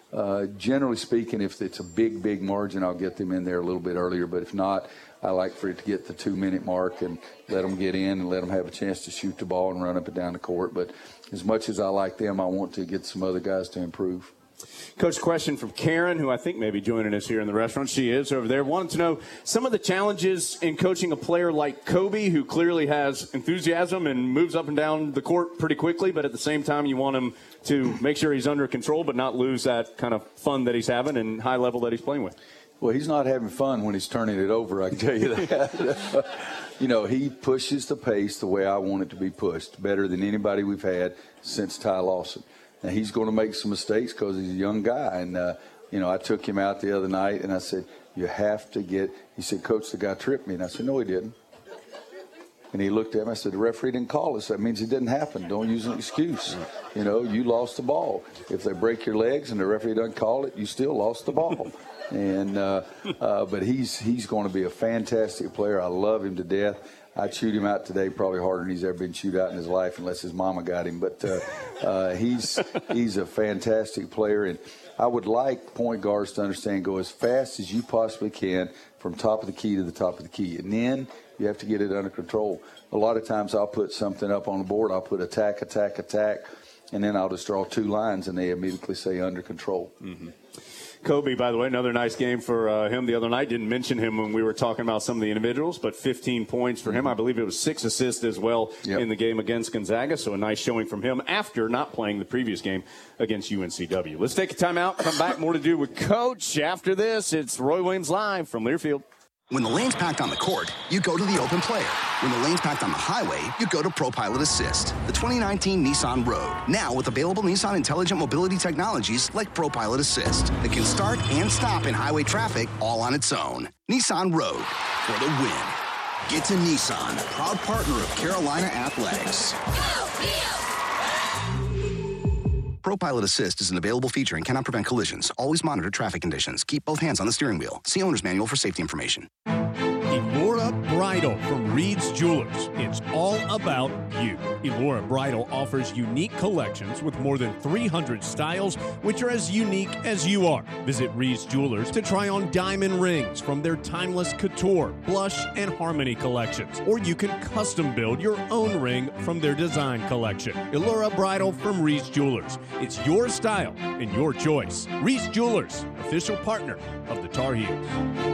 Generally speaking, if it's a big margin, I'll get them in there a little bit earlier. But if not, I like for it to get the 2-minute mark and let them get in and let them have a chance to shoot the ball and run up and down the court. But as much as I like them, I want to get some other guys to improve. Coach, question from Karen, who I think may be joining us here in the restaurant. She is over there. Wanted to know some of the challenges in coaching a player like Kobe, who clearly has enthusiasm and moves up and down the court pretty quickly, but at the same time you want him to make sure he's under control but not lose that kind of fun that he's having and high level that he's playing with. Well, he's not having fun when he's turning it over, I can tell you that. He pushes the pace the way I want it to be pushed, better than anybody we've had since Ty Lawson. Now, he's going to make some mistakes because he's a young guy. And, I took him out the other night, and I said, you have to get – he said, Coach, the guy tripped me. And I said, no, he didn't. And he looked at me. I said, the referee didn't call us. That means it didn't happen. Don't use an excuse. You lost the ball. If they break your legs and the referee doesn't call it, you still lost the ball. And but he's going to be a fantastic player. I love him to death. I'd shoot him out today probably harder than he's ever been chewed out in his life, unless his mama got him. But he's a fantastic player, and I would like point guards to understand, go as fast as you possibly can from top of the key to the top of the key, and then you have to get it under control. A lot of times I'll put something up on the board. I'll put attack, and then I'll just draw 2 lines, and they immediately say under control. Mm-hmm. Kobe, by the way, another nice game for him the other night. Didn't mention him when we were talking about some of the individuals, but 15 points for him. I believe it was 6 assists as well in the game against Gonzaga, so a nice showing from him after not playing the previous game against UNCW. Let's take a timeout, come back, more to do with Coach. After this, it's Roy Williams live from Learfield. When the lane's packed on the court, you go to the open player. When the lane's packed on the highway, you go to ProPilot Assist, the 2019 Nissan Rogue. Now with available Nissan intelligent mobility technologies like ProPilot Assist that can start and stop in highway traffic all on its own. Nissan Rogue for the win. Get to Nissan, proud partner of Carolina Athletics. ProPilot Assist is an available feature and cannot prevent collisions. Always monitor traffic conditions. Keep both hands on the steering wheel. See owner's manual for safety information. Elora Bridal from Reed's Jewelers. It's all about you. Elora Bridal offers unique collections with more than 300 styles, which are as unique as you are. Visit Reed's Jewelers to try on diamond rings from their timeless couture, blush, and harmony collections. Or you can custom build your own ring from their design collection. Elora Bridal from Reed's Jewelers. It's your style and your choice. Reed's Jewelers, official partner of the Tar Heels.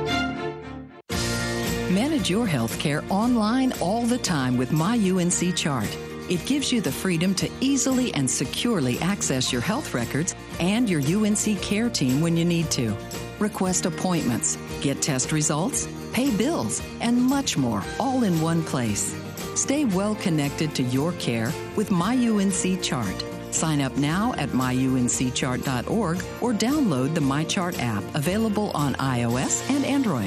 Manage your health care online all the time with MyUNC Chart. It gives you the freedom to easily and securely access your health records and your UNC care team when you need to. Request appointments, get test results, pay bills, and much more, all in one place. Stay well connected to your care with MyUNC Chart. Sign up now at myuncchart.org or download the MyChart app, available on iOS and Android.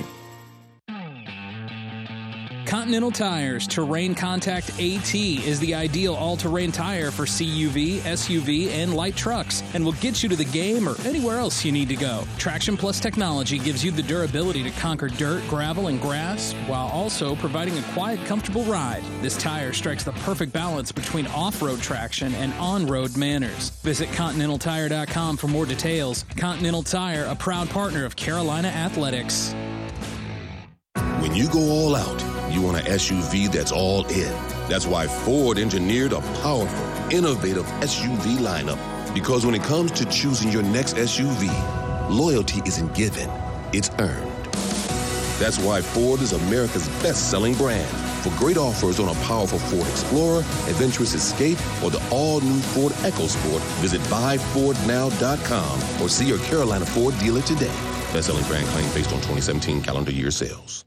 Continental Tire's Terrain Contact AT is the ideal all-terrain tire for CUV, SUV, and light trucks, and will get you to the game or anywhere else you need to go. Traction Plus technology gives you the durability to conquer dirt, gravel, and grass, while also providing a quiet, comfortable ride. This tire strikes the perfect balance between off-road traction and on-road manners. Visit ContinentalTire.com for more details. Continental Tire, a proud partner of Carolina Athletics. When you go all out, you want an SUV that's all in. That's why Ford engineered a powerful, innovative SUV lineup. Because when it comes to choosing your next SUV, loyalty isn't given, it's earned. That's why Ford is America's best-selling brand. For great offers on a powerful Ford Explorer, adventurous Escape, or the all-new Ford EcoSport, visit buyfordnow.com or see your Carolina Ford dealer today. Best-selling brand claim based on 2017 calendar year sales.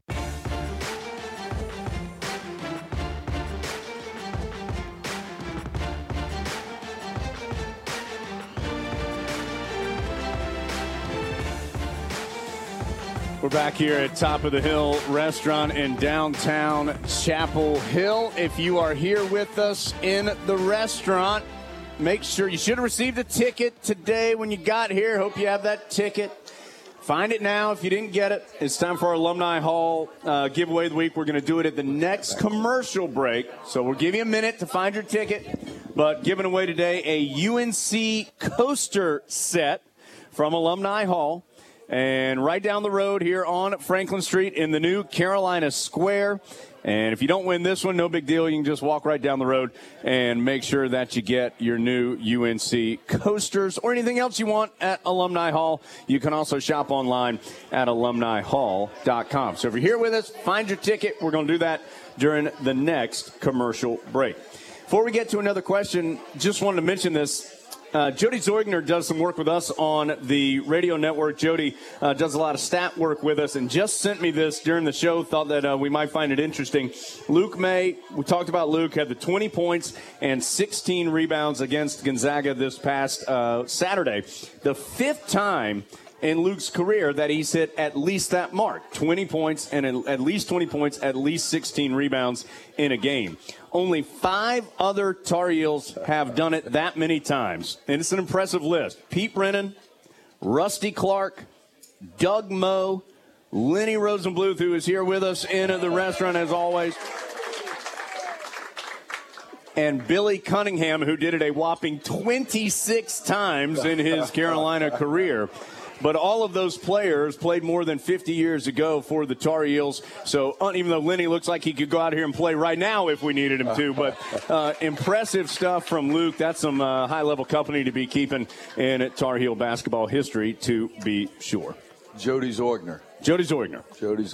We're back here at Top of the Hill Restaurant in downtown Chapel Hill. If you are here with us in the restaurant, make sure you should have received a ticket today when you got here. Hope you have that ticket. Find it now if you didn't get it. It's time for our Alumni Hall giveaway of the week. We're going to do it at the next commercial break. So we'll give you a minute to find your ticket. But giving away today a UNC coaster set from Alumni Hall. And right down the road here on Franklin Street in the new Carolina Square. And if you don't win this one, no big deal. You can just walk right down the road and make sure that you get your new UNC coasters or anything else you want at Alumni Hall. You can also shop online at alumnihall.com. So if you're here with us, find your ticket. We're going to do that during the next commercial break. Before we get to another question, just wanted to mention this. Jody Zeugner does some work with us on the radio network. Jody does a lot of stat work with us and just sent me this during the show. Thought that we might find it interesting. Luke May, we talked about Luke, had the 20 points and 16 rebounds against Gonzaga this past Saturday. The fifth time in Luke's career that he's hit at least that mark, 20 points and at least 20 points, at least 16 rebounds in a game. Only 5 other Tar Heels have done it that many times, and it's an impressive list. Pete Brennan, Rusty Clark, Doug Moe, Lenny Rosenbluth, who is here with us in the restaurant as always, and Billy Cunningham, who did it a whopping 26 times in his Carolina career. But all of those players played more than 50 years ago for the Tar Heels. So even though Lenny looks like he could go out here and play right now if we needed him to. But impressive stuff from Luke. That's some high-level company to be keeping in Tar Heel basketball history, to be sure. Jody Zeugner. Jody Zeugner.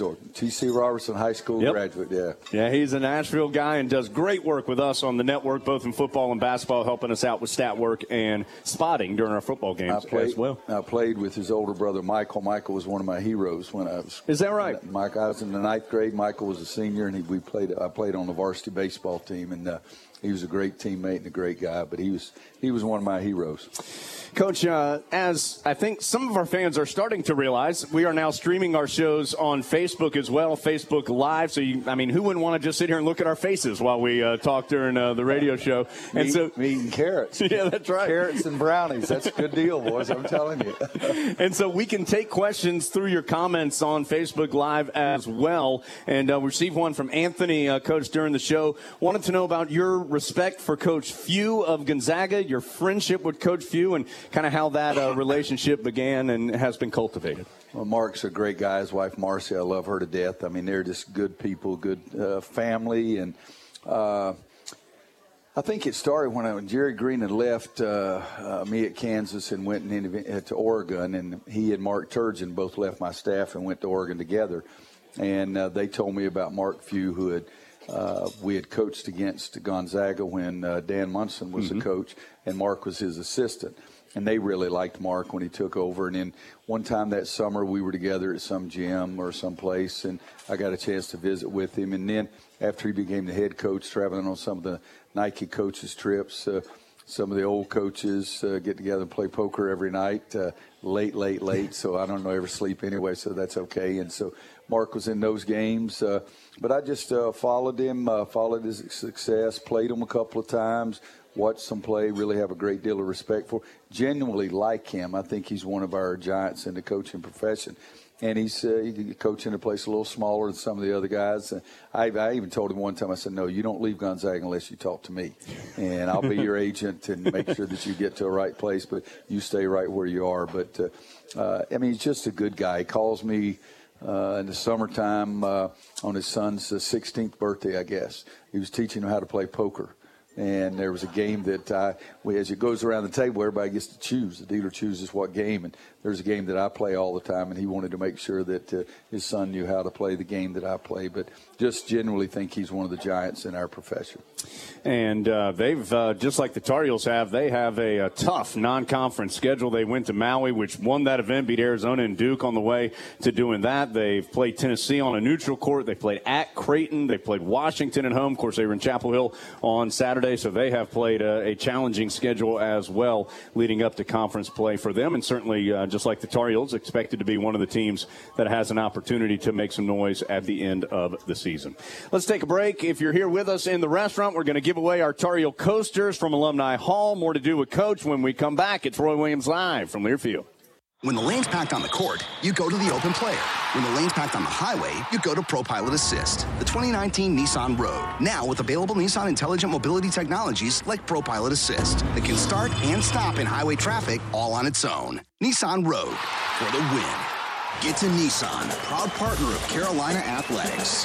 T.C. Robertson High School graduate, yeah. Yeah, he's a Nashville guy and does great work with us on the network, both in football and basketball, helping us out with stat work and spotting during our football games as well. I played with his older brother, Michael. Michael was one of my heroes when I was. Is that right? I was in the 9th grade. Michael was a senior, and I played on the varsity baseball team, and he was a great teammate and a great guy, but he was one of my heroes. Coach, as I think some of our fans are starting to realize, we are now streaming our shows on Facebook as well, Facebook Live. So, who wouldn't want to just sit here and look at our faces while we talk during the radio show? And eating carrots. Yeah, that's right. Carrots and brownies. That's a good deal, boys. I'm telling you. And so we can take questions through your comments on Facebook Live as well. And we received one from Anthony, Coach, during the show. Wanted to know about your respect for Coach Few of Gonzaga, your friendship with Coach Few, and kind of how that relationship began and has been cultivated. Well, Mark's a great guy. His wife, Marcy, I love her to death. I mean, they're just good people, good family. And I think it started when Jerry Green had left me at Kansas and went to Oregon. And he and Mark Turgeon both left my staff and went to Oregon together. And they told me about Mark Few, who had we had coached against Gonzaga when Dan Munson was the coach, and Mark was his assistant. And they really liked Mark when he took over. And then one time that summer, we were together at some gym or someplace, and I got a chance to visit with him. And then after he became the head coach, traveling on some of the Nike coaches' trips, some of the old coaches get together and play poker every night, late. So I don't ever sleep anyway, so that's okay. And so Mark was in those games. But I just followed him, followed his success, played him a couple of times, watched him play, really have a great deal of respect for, genuinely like him. I think he's one of our giants in the coaching profession. And he's coaching a place a little smaller than some of the other guys. I even told him one time, I said, no, you don't leave Gonzaga unless you talk to me. And I'll be your agent and make sure that you get to a right place, but you stay right where you are. But, he's just a good guy. He calls me in the summertime on his son's 16th birthday, I guess. He was teaching him how to play poker. And there was a game that as it goes around the table, everybody gets to choose. The dealer chooses what game. And there's a game that I play all the time, and he wanted to make sure that his son knew how to play the game that I play. But just generally think he's one of the giants in our profession. And they've, just like the Tar Heels have, they have a tough non-conference schedule. They went to Maui, which won that event, beat Arizona and Duke on the way to doing that. They've played Tennessee on a neutral court. They played at Creighton. They played Washington at home. Of course, they were in Chapel Hill on Saturday, so they have played a challenging schedule as well leading up to conference play for them. And certainly, just like the Tar Heels, expected to be one of the teams that has an opportunity to make some noise at the end of the season. Let's take a break. If you're here with us in the restaurant, we're going to give away our Tar Heel coasters from Alumni Hall. More to do with Coach when we come back. It's Roy Williams Live from Learfield. When the lane's packed on the court, you go to the open player. When the lane's packed on the highway, you go to ProPilot Assist, the 2019 Nissan Rogue. Now with available Nissan intelligent mobility technologies like ProPilot Assist that can start and stop in highway traffic all on its own. Nissan Rogue for the win. Get to Nissan, proud partner of Carolina Athletics.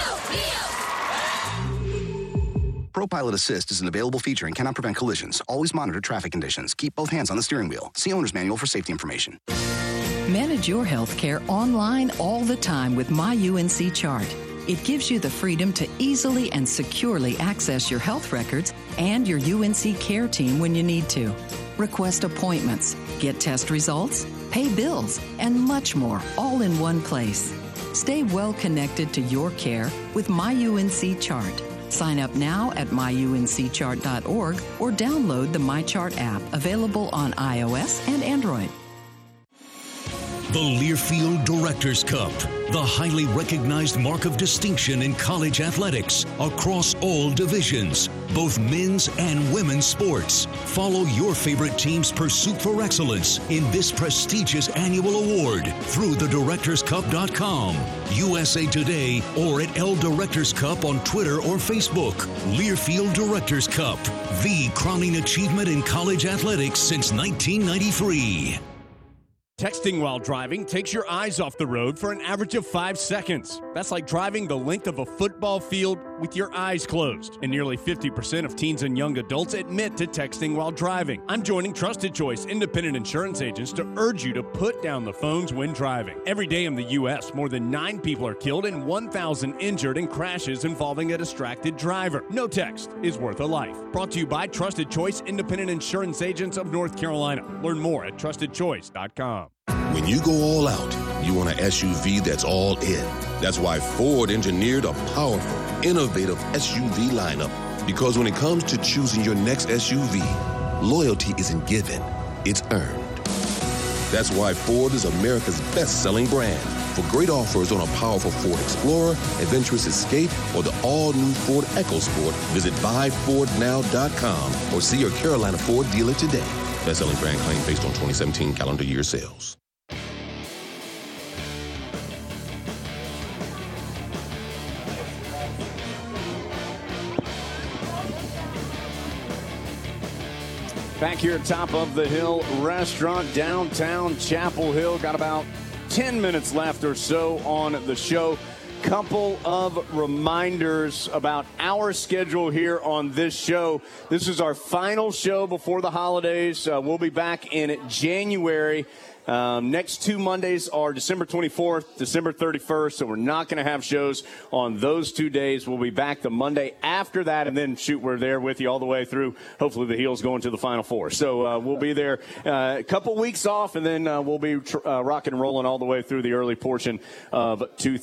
ProPilot Assist is an available feature and cannot prevent collisions. Always monitor traffic conditions. Keep both hands on the steering wheel. See owner's manual for safety information. Manage your health care online all the time with My UNC Chart. It gives you the freedom to easily and securely access your health records and your UNC care team when you need to. Request appointments, get test results, pay bills, and much more, all in one place. Stay well connected to your care with My UNC Chart. Sign up now at myuncchart.org or download the MyChart app, available on iOS and Android. The Learfield Directors Cup, the highly recognized mark of distinction in college athletics across all divisions, both men's and women's sports. Follow your favorite team's pursuit for excellence in this prestigious annual award through thedirectorscup.com, USA Today, or at L Directors Cup on Twitter or Facebook. Learfield Directors Cup, the crowning achievement in college athletics since 1993. Texting while driving takes your eyes off the road for an average of 5 seconds. That's like driving the length of a football field with your eyes closed. And nearly 50% of teens and young adults admit to texting while driving. I'm joining Trusted Choice independent insurance agents to urge you to put down the phones when driving. Every day in the U.S., more than 9 people are killed and 1,000 injured in crashes involving a distracted driver. No text is worth a life. Brought to you by Trusted Choice independent insurance agents of North Carolina. Learn more at trustedchoice.com. When you go all out, you want an SUV that's all in. That's why Ford engineered a powerful, innovative SUV lineup. Because when it comes to choosing your next SUV, loyalty isn't given, it's earned. That's why Ford is America's best-selling brand. For great offers on a powerful Ford Explorer, adventurous Escape, or the all-new Ford EcoSport, visit buyfordnow.com or see your Carolina Ford dealer today. Best-selling brand claim based on 2017 calendar year sales. Back here at Top of the Hill Restaurant, downtown Chapel Hill. Got about 10 minutes left or so on the show. Couple of reminders about our schedule here on this show. This is our final show before the holidays. We'll be back in January. Next 2 Mondays are December 24th, December 31st, so we're not going to have shows on those 2 days. We'll be back the Monday after that, and then, we're there with you all the way through. Hopefully the Heels going to the Final Four. So we'll be there a couple weeks off, and then we'll be rocking and rolling all the way through the early portion of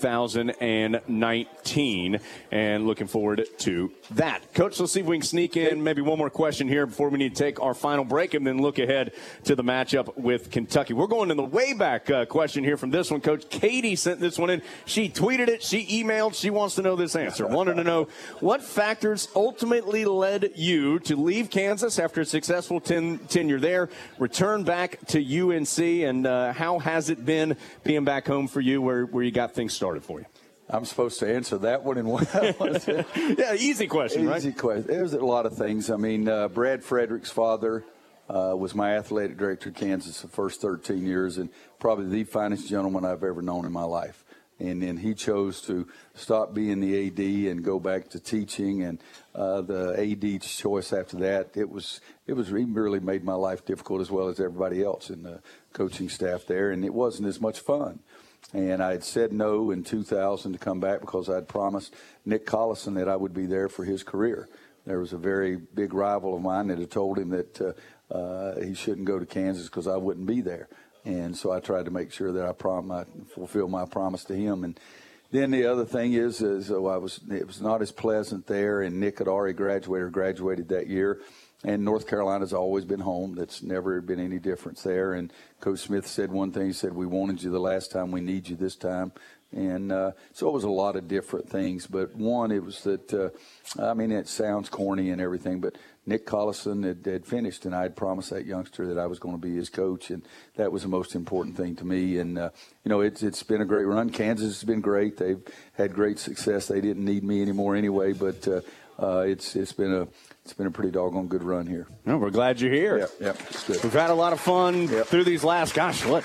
2019, and looking forward to that. Coach, let's see if we can sneak in maybe one more question here before we need to take our final break and then look ahead to the matchup with Kentucky. We're going in the way back question here from this one. Coach Katie sent this one in. She tweeted it. She emailed. She wants to know this answer. Wanted to know what factors ultimately led you to leave Kansas after a successful tenure there, return back to UNC, and how has it been being back home for you where you got things started for you? I'm supposed to answer that one in one. Yeah, easy question, right? Easy question. There's a lot of things. I mean, Brad Frederick's father was my athletic director at Kansas the first 13 years, and probably the finest gentleman I've ever known in my life. And then he chose to stop being the AD and go back to teaching, and the AD's choice after that, he really made my life difficult as well as everybody else in the coaching staff there, and it wasn't as much fun. And I had said no in 2000 to come back because I had promised Nick Collison that I would be there for his career. There was a very big rival of mine that had told him that he shouldn't go to Kansas because I wouldn't be there. And so I tried to make sure that I fulfill my promise to him. And then the other thing is it was not as pleasant there, and Nick had already graduated that year. And North Carolina's always been home. That's never been any difference there. And Coach Smith said one thing. He said, "We wanted you the last time. We need you this time." And so it was a lot of different things. But one, it was that, it sounds corny and everything, but Nick Collison had finished, and I had promised that youngster that I was going to be his coach, and that was the most important thing to me. And, it's been a great run. Kansas has been great. They've had great success. They didn't need me anymore anyway, but it's been a pretty doggone good run here. No, we're glad you're here. Yeah, it's good. We've had a lot of fun through these last,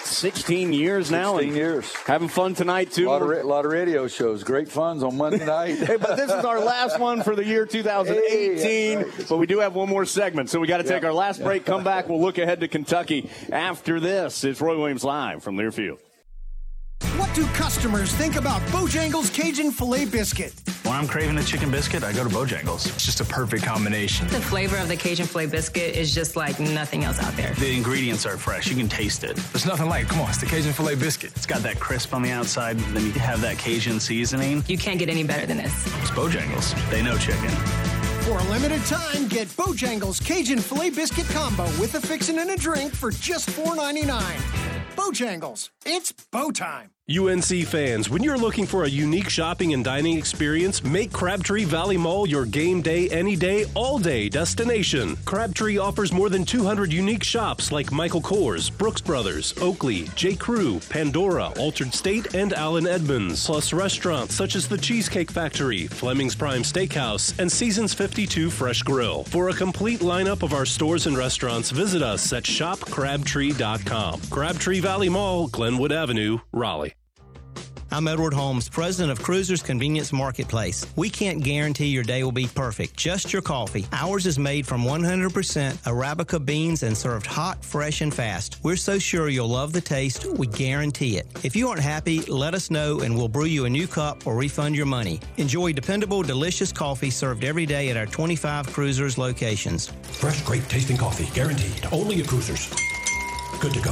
16 years now? 16 years. Having fun tonight, too. A lot of radio shows. Great funds on Monday night. Hey, but this is our last one for the year 2018. But we do have one more segment, so we got to take our last break, come back. We'll look ahead to Kentucky after this. It's Roy Williams live from Learfield. What do customers think about Bojangles Cajun Filet Biscuit? When I'm craving a chicken biscuit, I go to Bojangles. It's just a perfect combination. The flavor of the Cajun Filet Biscuit is just like nothing else out there. The ingredients are fresh. You can taste it. There's nothing like, come on, it's the Cajun Filet Biscuit. It's got that crisp on the outside, then you have that Cajun seasoning. You can't get any better than this. It's Bojangles. They know chicken. For a limited time, get Bojangles Cajun Filet Biscuit Combo with a fixin' and a drink for just $4.99. Bojangles, it's Bo time. UNC fans, when you're looking for a unique shopping and dining experience, make Crabtree Valley Mall your game day, any day, all day destination. Crabtree offers more than 200 unique shops like Michael Kors, Brooks Brothers, Oakley, J. Crew, Pandora, Altered State, and Allen Edmonds, plus restaurants such as the Cheesecake Factory, Fleming's Prime Steakhouse, and Seasons 52 Fresh Grill. For a complete lineup of our stores and restaurants, visit us at shopcrabtree.com. Crabtree Valley Mall, Glenwood Avenue, Raleigh. I'm Edward Holmes, president of Cruisers Convenience Marketplace. We can't guarantee your day will be perfect, just your coffee. Ours is made from 100% Arabica beans and served hot, fresh, and fast. We're so sure you'll love the taste, we guarantee it. If you aren't happy, let us know and we'll brew you a new cup or refund your money. Enjoy dependable, delicious coffee served every day at our 25 Cruisers locations. Fresh, great tasting coffee, guaranteed. Only at Cruisers. Good to go.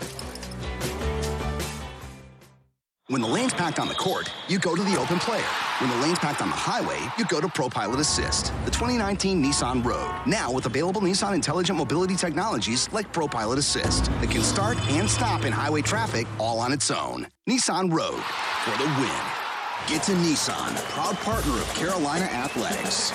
When the lane's packed on the court, you go to the open player. When the lane's packed on the highway, you go to ProPilot Assist, the 2019 Nissan Rogue. Now with available Nissan intelligent mobility technologies like ProPilot Assist that can start and stop in highway traffic all on its own. Nissan Rogue for the win. Get to Nissan, proud partner of Carolina Athletics.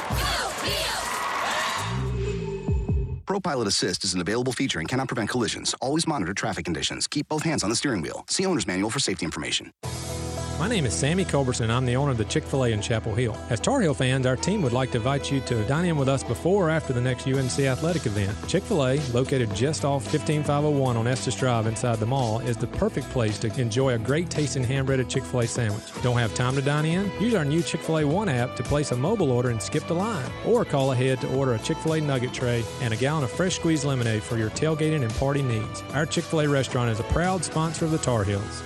ProPilot Assist is an available feature and cannot prevent collisions. Always monitor traffic conditions. Keep both hands on the steering wheel. See owner's manual for safety information. My name is Sammy Culberson. I'm the owner of the Chick-fil-A in Chapel Hill. As Tar Heel fans, our team would like to invite you to dine in with us before or after the next UNC athletic event. Chick-fil-A, located just off 15501 on Estes Drive inside the mall, is the perfect place to enjoy a great tasting hand-breaded Chick-fil-A sandwich. Don't have time to dine in? Use our new Chick-fil-A One app to place a mobile order and skip the line. Or call ahead to order a Chick-fil-A nugget tray and a gallon of fresh squeezed lemonade for your tailgating and party needs. Our Chick-fil-A restaurant is a proud sponsor of the Tar Heels.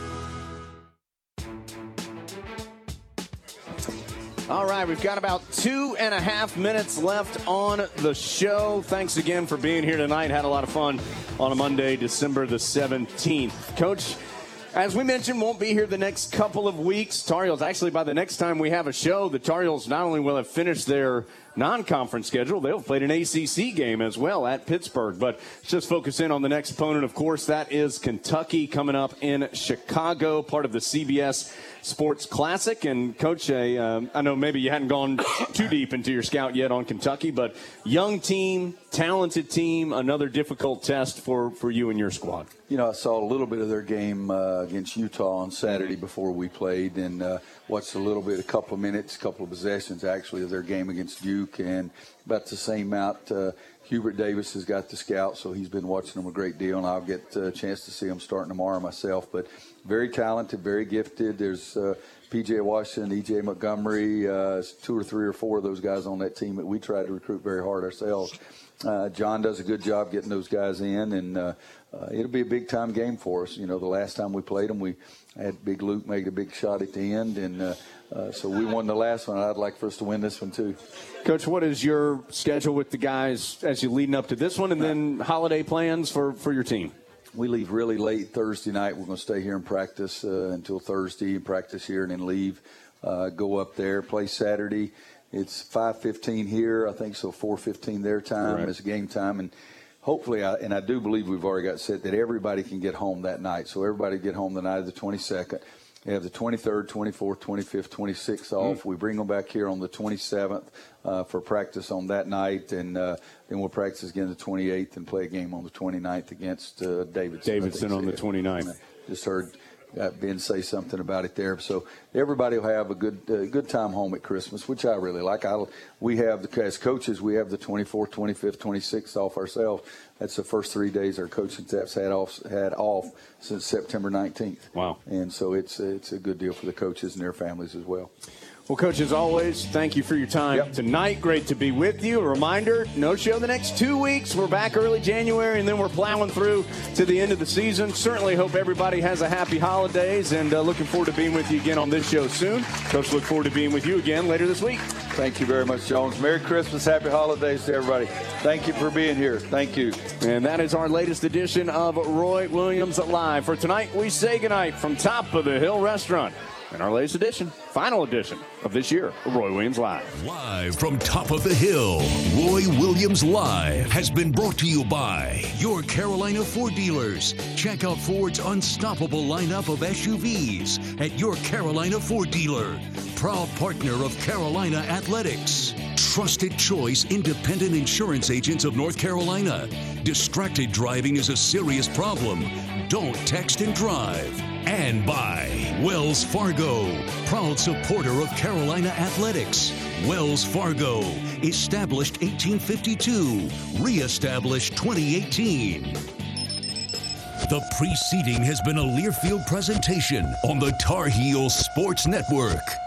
All right, we've got about 2.5 minutes left on the show. Thanks again for being here tonight. Had a lot of fun on a Monday, December the 17th. Coach, as we mentioned, won't be here the next couple of weeks. Tar Heels, actually, by the next time we have a show, the Tar Heels not only will have finished their non-conference schedule, they'll have played an ACC game as well at Pittsburgh. But let's just focus in on the next opponent. Of course, that is Kentucky coming up in Chicago, part of the CBS Sports Classic. And Coach, I know maybe you hadn't gone too deep into your scout yet on Kentucky, but young team, talented team, another difficult test for you and your squad. You know, I saw a little bit of their game against Utah on Saturday before we played, and watched a couple of minutes, a couple of possessions actually of their game against Duke, and about the same amount. Hubert Davis has got the scout, so he's been watching them a great deal, and I'll get a chance to see them starting tomorrow myself. But very talented, very gifted. There's P.J. Washington, E.J. Montgomery, 2 or 3 or 4 of those guys on that team that we try to recruit very hard ourselves. John does a good job getting those guys in, and it'll be a big-time game for us. You know, the last time we played them, we had Big Luke make a big shot at the end, and so we won the last one. I'd like for us to win this one, too. Coach, what is your schedule with the guys as you're leading up to this one, and then holiday plans for your team? We leave really late Thursday night. We're going to stay here and practice until Thursday, practice here, and then leave, go up there, play Saturday. It's 5:15 here, I think, so 4:15 their time. Right. It's game time, and hopefully, I do believe we've already got set that everybody can get home that night. So everybody get home the night of the 22nd. We have the 23rd, 24th, 25th, 26th off. We bring them back here on the 27th for practice on that night, and then we'll practice again the 28th and play a game on the 29th against Davidson on the 29th. Just heard Ben say something about it there. So everybody will have a good time home at Christmas, which I really like. We have, as coaches, we have the 24th, 25th, 26th off ourselves. That's the first 3 days our coaching staff's had off since September 19th. Wow. And so it's a good deal for the coaches and their families as well. Well, Coach, as always, thank you for your time tonight. Great to be with you. A reminder, no show the next 2 weeks. We're back early January, and then we're plowing through to the end of the season. Certainly hope everybody has a happy holidays, and looking forward to being with you again on this show soon. Coach, look forward to being with you again later this week. Thank you very much, Jones. Merry Christmas, happy holidays to everybody. Thank you for being here. Thank you. And that is our latest edition of Roy Williams Live. For tonight, we say goodnight from Top of the Hill Restaurant. And our latest edition, final edition of this year, Roy Williams Live. Live from Top of the Hill, Roy Williams Live has been brought to you by your Carolina Ford dealers. Check out Ford's unstoppable lineup of SUVs at your Carolina Ford dealer. Proud partner of Carolina Athletics. Trusted choice independent insurance agents of North Carolina. Distracted driving is a serious problem. Don't text and drive. And by Wells Fargo, proud supporter of Carolina Athletics. Wells Fargo, established 1852, reestablished 2018. The preceding has been a Learfield presentation on the Tar Heels Sports Network.